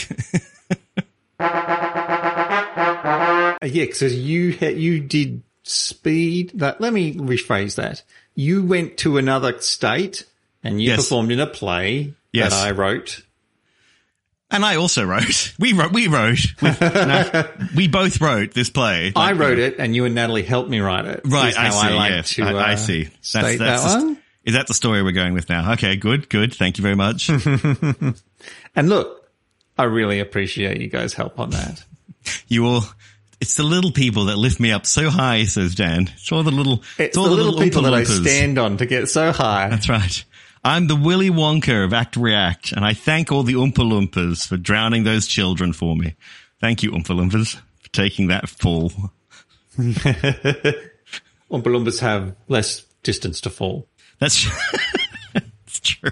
Yeah, because you did speed. Let me rephrase that. You went to another state and you Yes. performed in a play Yes. that I wrote. And I also wrote. We both wrote this play. I wrote it, and you and Natalie helped me write it. Right, Is I how see. like Yes, to, I see. state that one. Is that the story we're going with now? Okay, good. Thank you very much. And look, I really appreciate you guys' help on that. It's the little people that lift me up so high, says Dan. It's all the little people that I Oompa Loompas. stand on to get so high. That's right. I'm the Willy Wonka of Act React, and I thank all the Oompa Loompas for drowning those children for me. Thank you, Oompa Loompas, for taking that fall. Oompa Loompas have less distance to fall. That's it's true.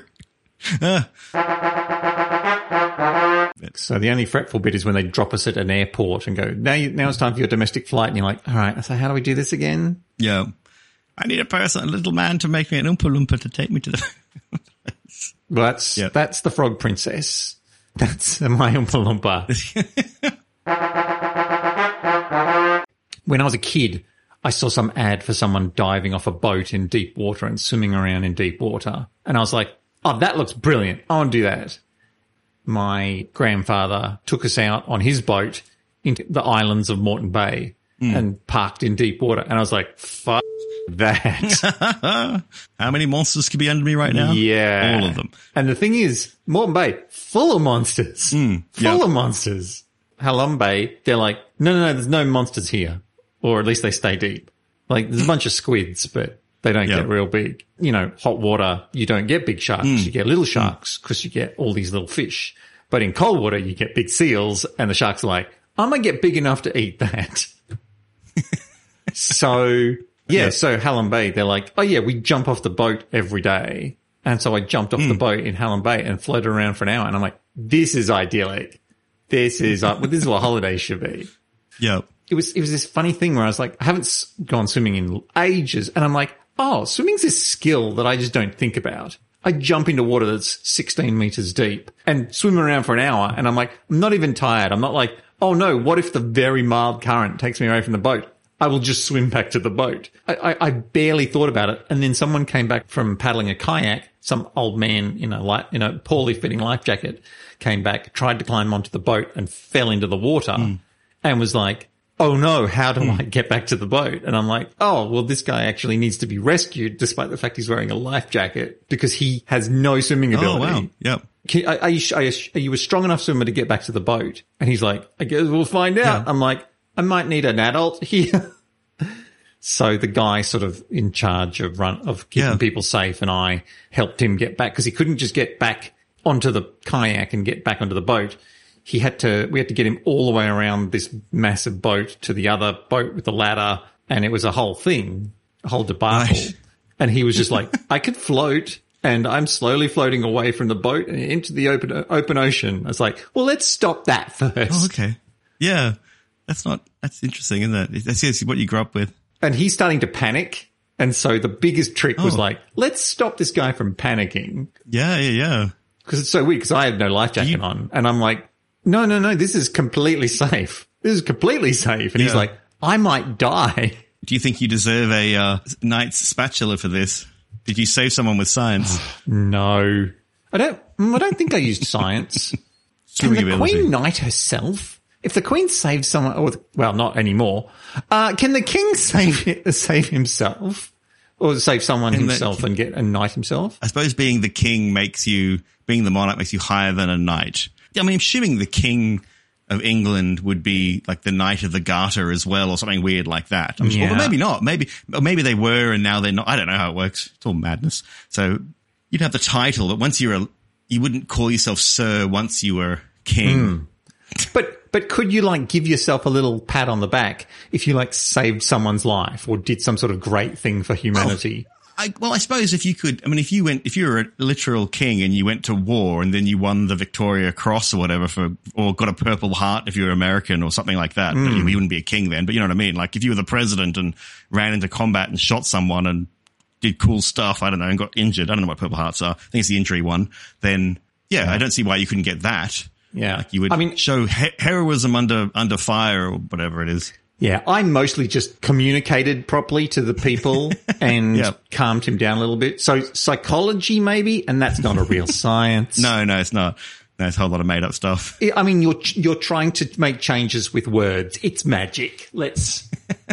So the only fretful bit is when they drop us at an airport and go, now it's time for your domestic flight. And you're like, all right, so how do we do this again? Yeah. I need a little man to make me an Oompa Loompa to take me to the... Well, that's the Frog Princess. That's my Oompa Loompa. When I was a kid, I saw some ad for someone diving off a boat in deep water and swimming around in deep water. And I was like, oh, that looks brilliant. I want to do that. My grandfather took us out on his boat into the islands of Moreton Bay and parked in deep water. And I was like, fuck that. How many monsters could be under me right now? Yeah. All of them. And the thing is, Moreton Bay, full of monsters. Full of monsters. Hallam Bay, they're like, no, there's no monsters here. Or at least they stay deep. Like, there's a bunch of squids, but they don't get real big. You know, hot water, you don't get big sharks. You get little sharks because you get all these little fish. But in cold water, you get big seals, and the sharks are like, I'm going to get big enough to eat that. So Hallam Bay, they're like, oh, yeah, we jump off the boat every day. And so I jumped off the boat in Hallam Bay and floated around for an hour. And I'm like, this is idyllic. This is what holidays should be. Yep. It was this funny thing where I was like, I haven't gone swimming in ages. And I'm like, oh, swimming's this skill that I just don't think about. I jump into water that's 16 meters deep and swim around for an hour. And I'm like, I'm not even tired. I'm not like, oh no, what if the very mild current takes me away from the boat? I will just swim back to the boat. I barely thought about it. And then someone came back from paddling a kayak. Some old man in a poorly fitting life jacket came back, tried to climb onto the boat and fell into the water and was like, oh no, how do I get back to the boat? And I'm like, oh, well, this guy actually needs to be rescued despite the fact he's wearing a life jacket because he has no swimming ability. Oh, wow. Yep. Are you a strong enough swimmer to get back to the boat? And he's like, I guess we'll find out. Yeah. I'm like, I might need an adult here. So the guy sort of in charge of keeping people safe, and I helped him get back because he couldn't just get back onto the kayak and get back onto the boat. We had to get him all the way around this massive boat to the other boat with the ladder, and it was a whole thing, a whole debacle. Right. And he was just like, I could float, and I'm slowly floating away from the boat and into the open ocean. I was like, well, let's stop that first. Oh, okay. Yeah. That's interesting, isn't it? That's what you grew up with. And he's starting to panic. And so the biggest trick was like, let's stop this guy from panicking. Yeah. Because it's so weird because I had no life jacket on. And I'm like, no, this is completely safe. This is completely safe. And he's like, I might die. Do you think you deserve a knight's spatula for this? Did you save someone with science? No. I don't think I used science. Can the Queen knight herself? If the Queen saves someone, well, not anymore, can the King save himself? Or save someone himself and get a knight himself? I suppose being the king being the monarch makes you higher than a knight. I mean, assuming the King of England would be like the Knight of the Garter as well, or something weird like that. I'm sure, but maybe not. Maybe they were and now they're not. I don't know how it works. It's all madness. So you'd have the title, but once you wouldn't call yourself Sir once you were king. But could you like give yourself a little pat on the back if you like saved someone's life or did some sort of great thing for humanity? I suppose if you were a literal king and you went to war and then you won the Victoria Cross or whatever or got a Purple Heart if you were American or something like that, but you wouldn't be a king then, but you know what I mean? Like if you were the president and ran into combat and shot someone and did cool stuff, I don't know, and got injured, I don't know what Purple Hearts are, I think it's the injury one, then I don't see why you couldn't get that. Yeah. Like you would show heroism under fire or whatever it is. Yeah, I mostly just communicated properly to the people and calmed him down a little bit. So psychology maybe, and that's not a real science. No, it's not. No, it's a whole lot of made up stuff. I mean, you're trying to make changes with words. It's magic. Let's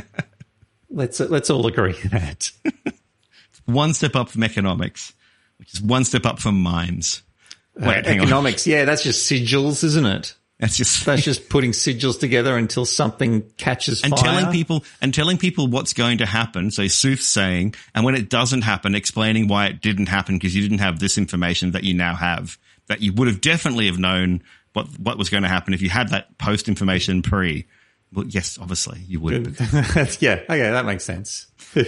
all agree on that. One step up from economics, which is one step up from mimes. Wait, hang on. Economics, that's just sigils, isn't it? That's just putting sigils together until something catches fire. Telling people what's going to happen. So soothsaying, and when it doesn't happen, explaining why it didn't happen because you didn't have this information that you now have, that you would have definitely have known what was going to happen if you had that post information pre. Well, yes, obviously you would. Yeah, okay, that makes sense.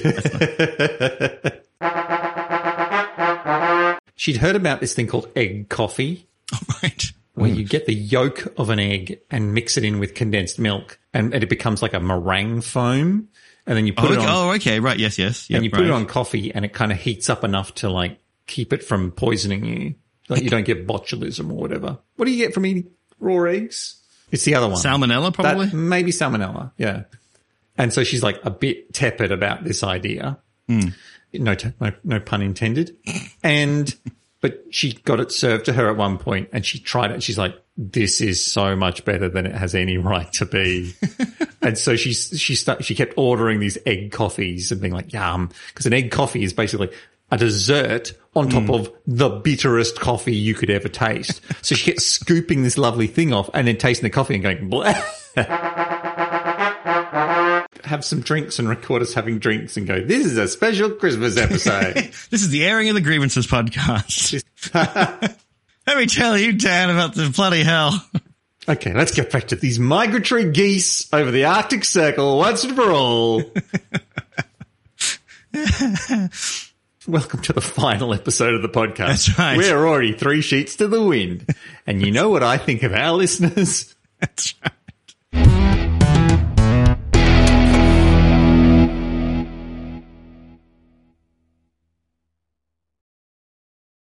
She'd heard about this thing called egg coffee. Oh, right. Where you get the yolk of an egg and mix it in with condensed milk and it becomes like a meringue foam. And then you put it on. Oh, okay. Right. Yes. Yep, and you put it on coffee and it kind of heats up enough to like keep it from poisoning you. Like you don't get botulism or whatever. What do you get from eating raw eggs? It's the other one. Salmonella, probably? Maybe salmonella. Yeah. And so she's like a bit tepid about this idea. No pun intended. But she got it served to her at one point and she tried it. And she's like, this is so much better than it has any right to be. And so she kept ordering these egg coffees and being like, yum. Because an egg coffee is basically a dessert on top of the bitterest coffee you could ever taste. So she kept scooping this lovely thing off and then tasting the coffee and going, blah. Have some drinks and record us having drinks and go, this is a special Christmas episode. This is the Airing of the Grievances podcast. Let me tell you, Dan, about the bloody hell. Okay, let's get back to these migratory geese over the Arctic Circle once and for all. Welcome to the final episode of the podcast. That's right. We're already 3 sheets to the wind. And you know what I think of our listeners? That's right.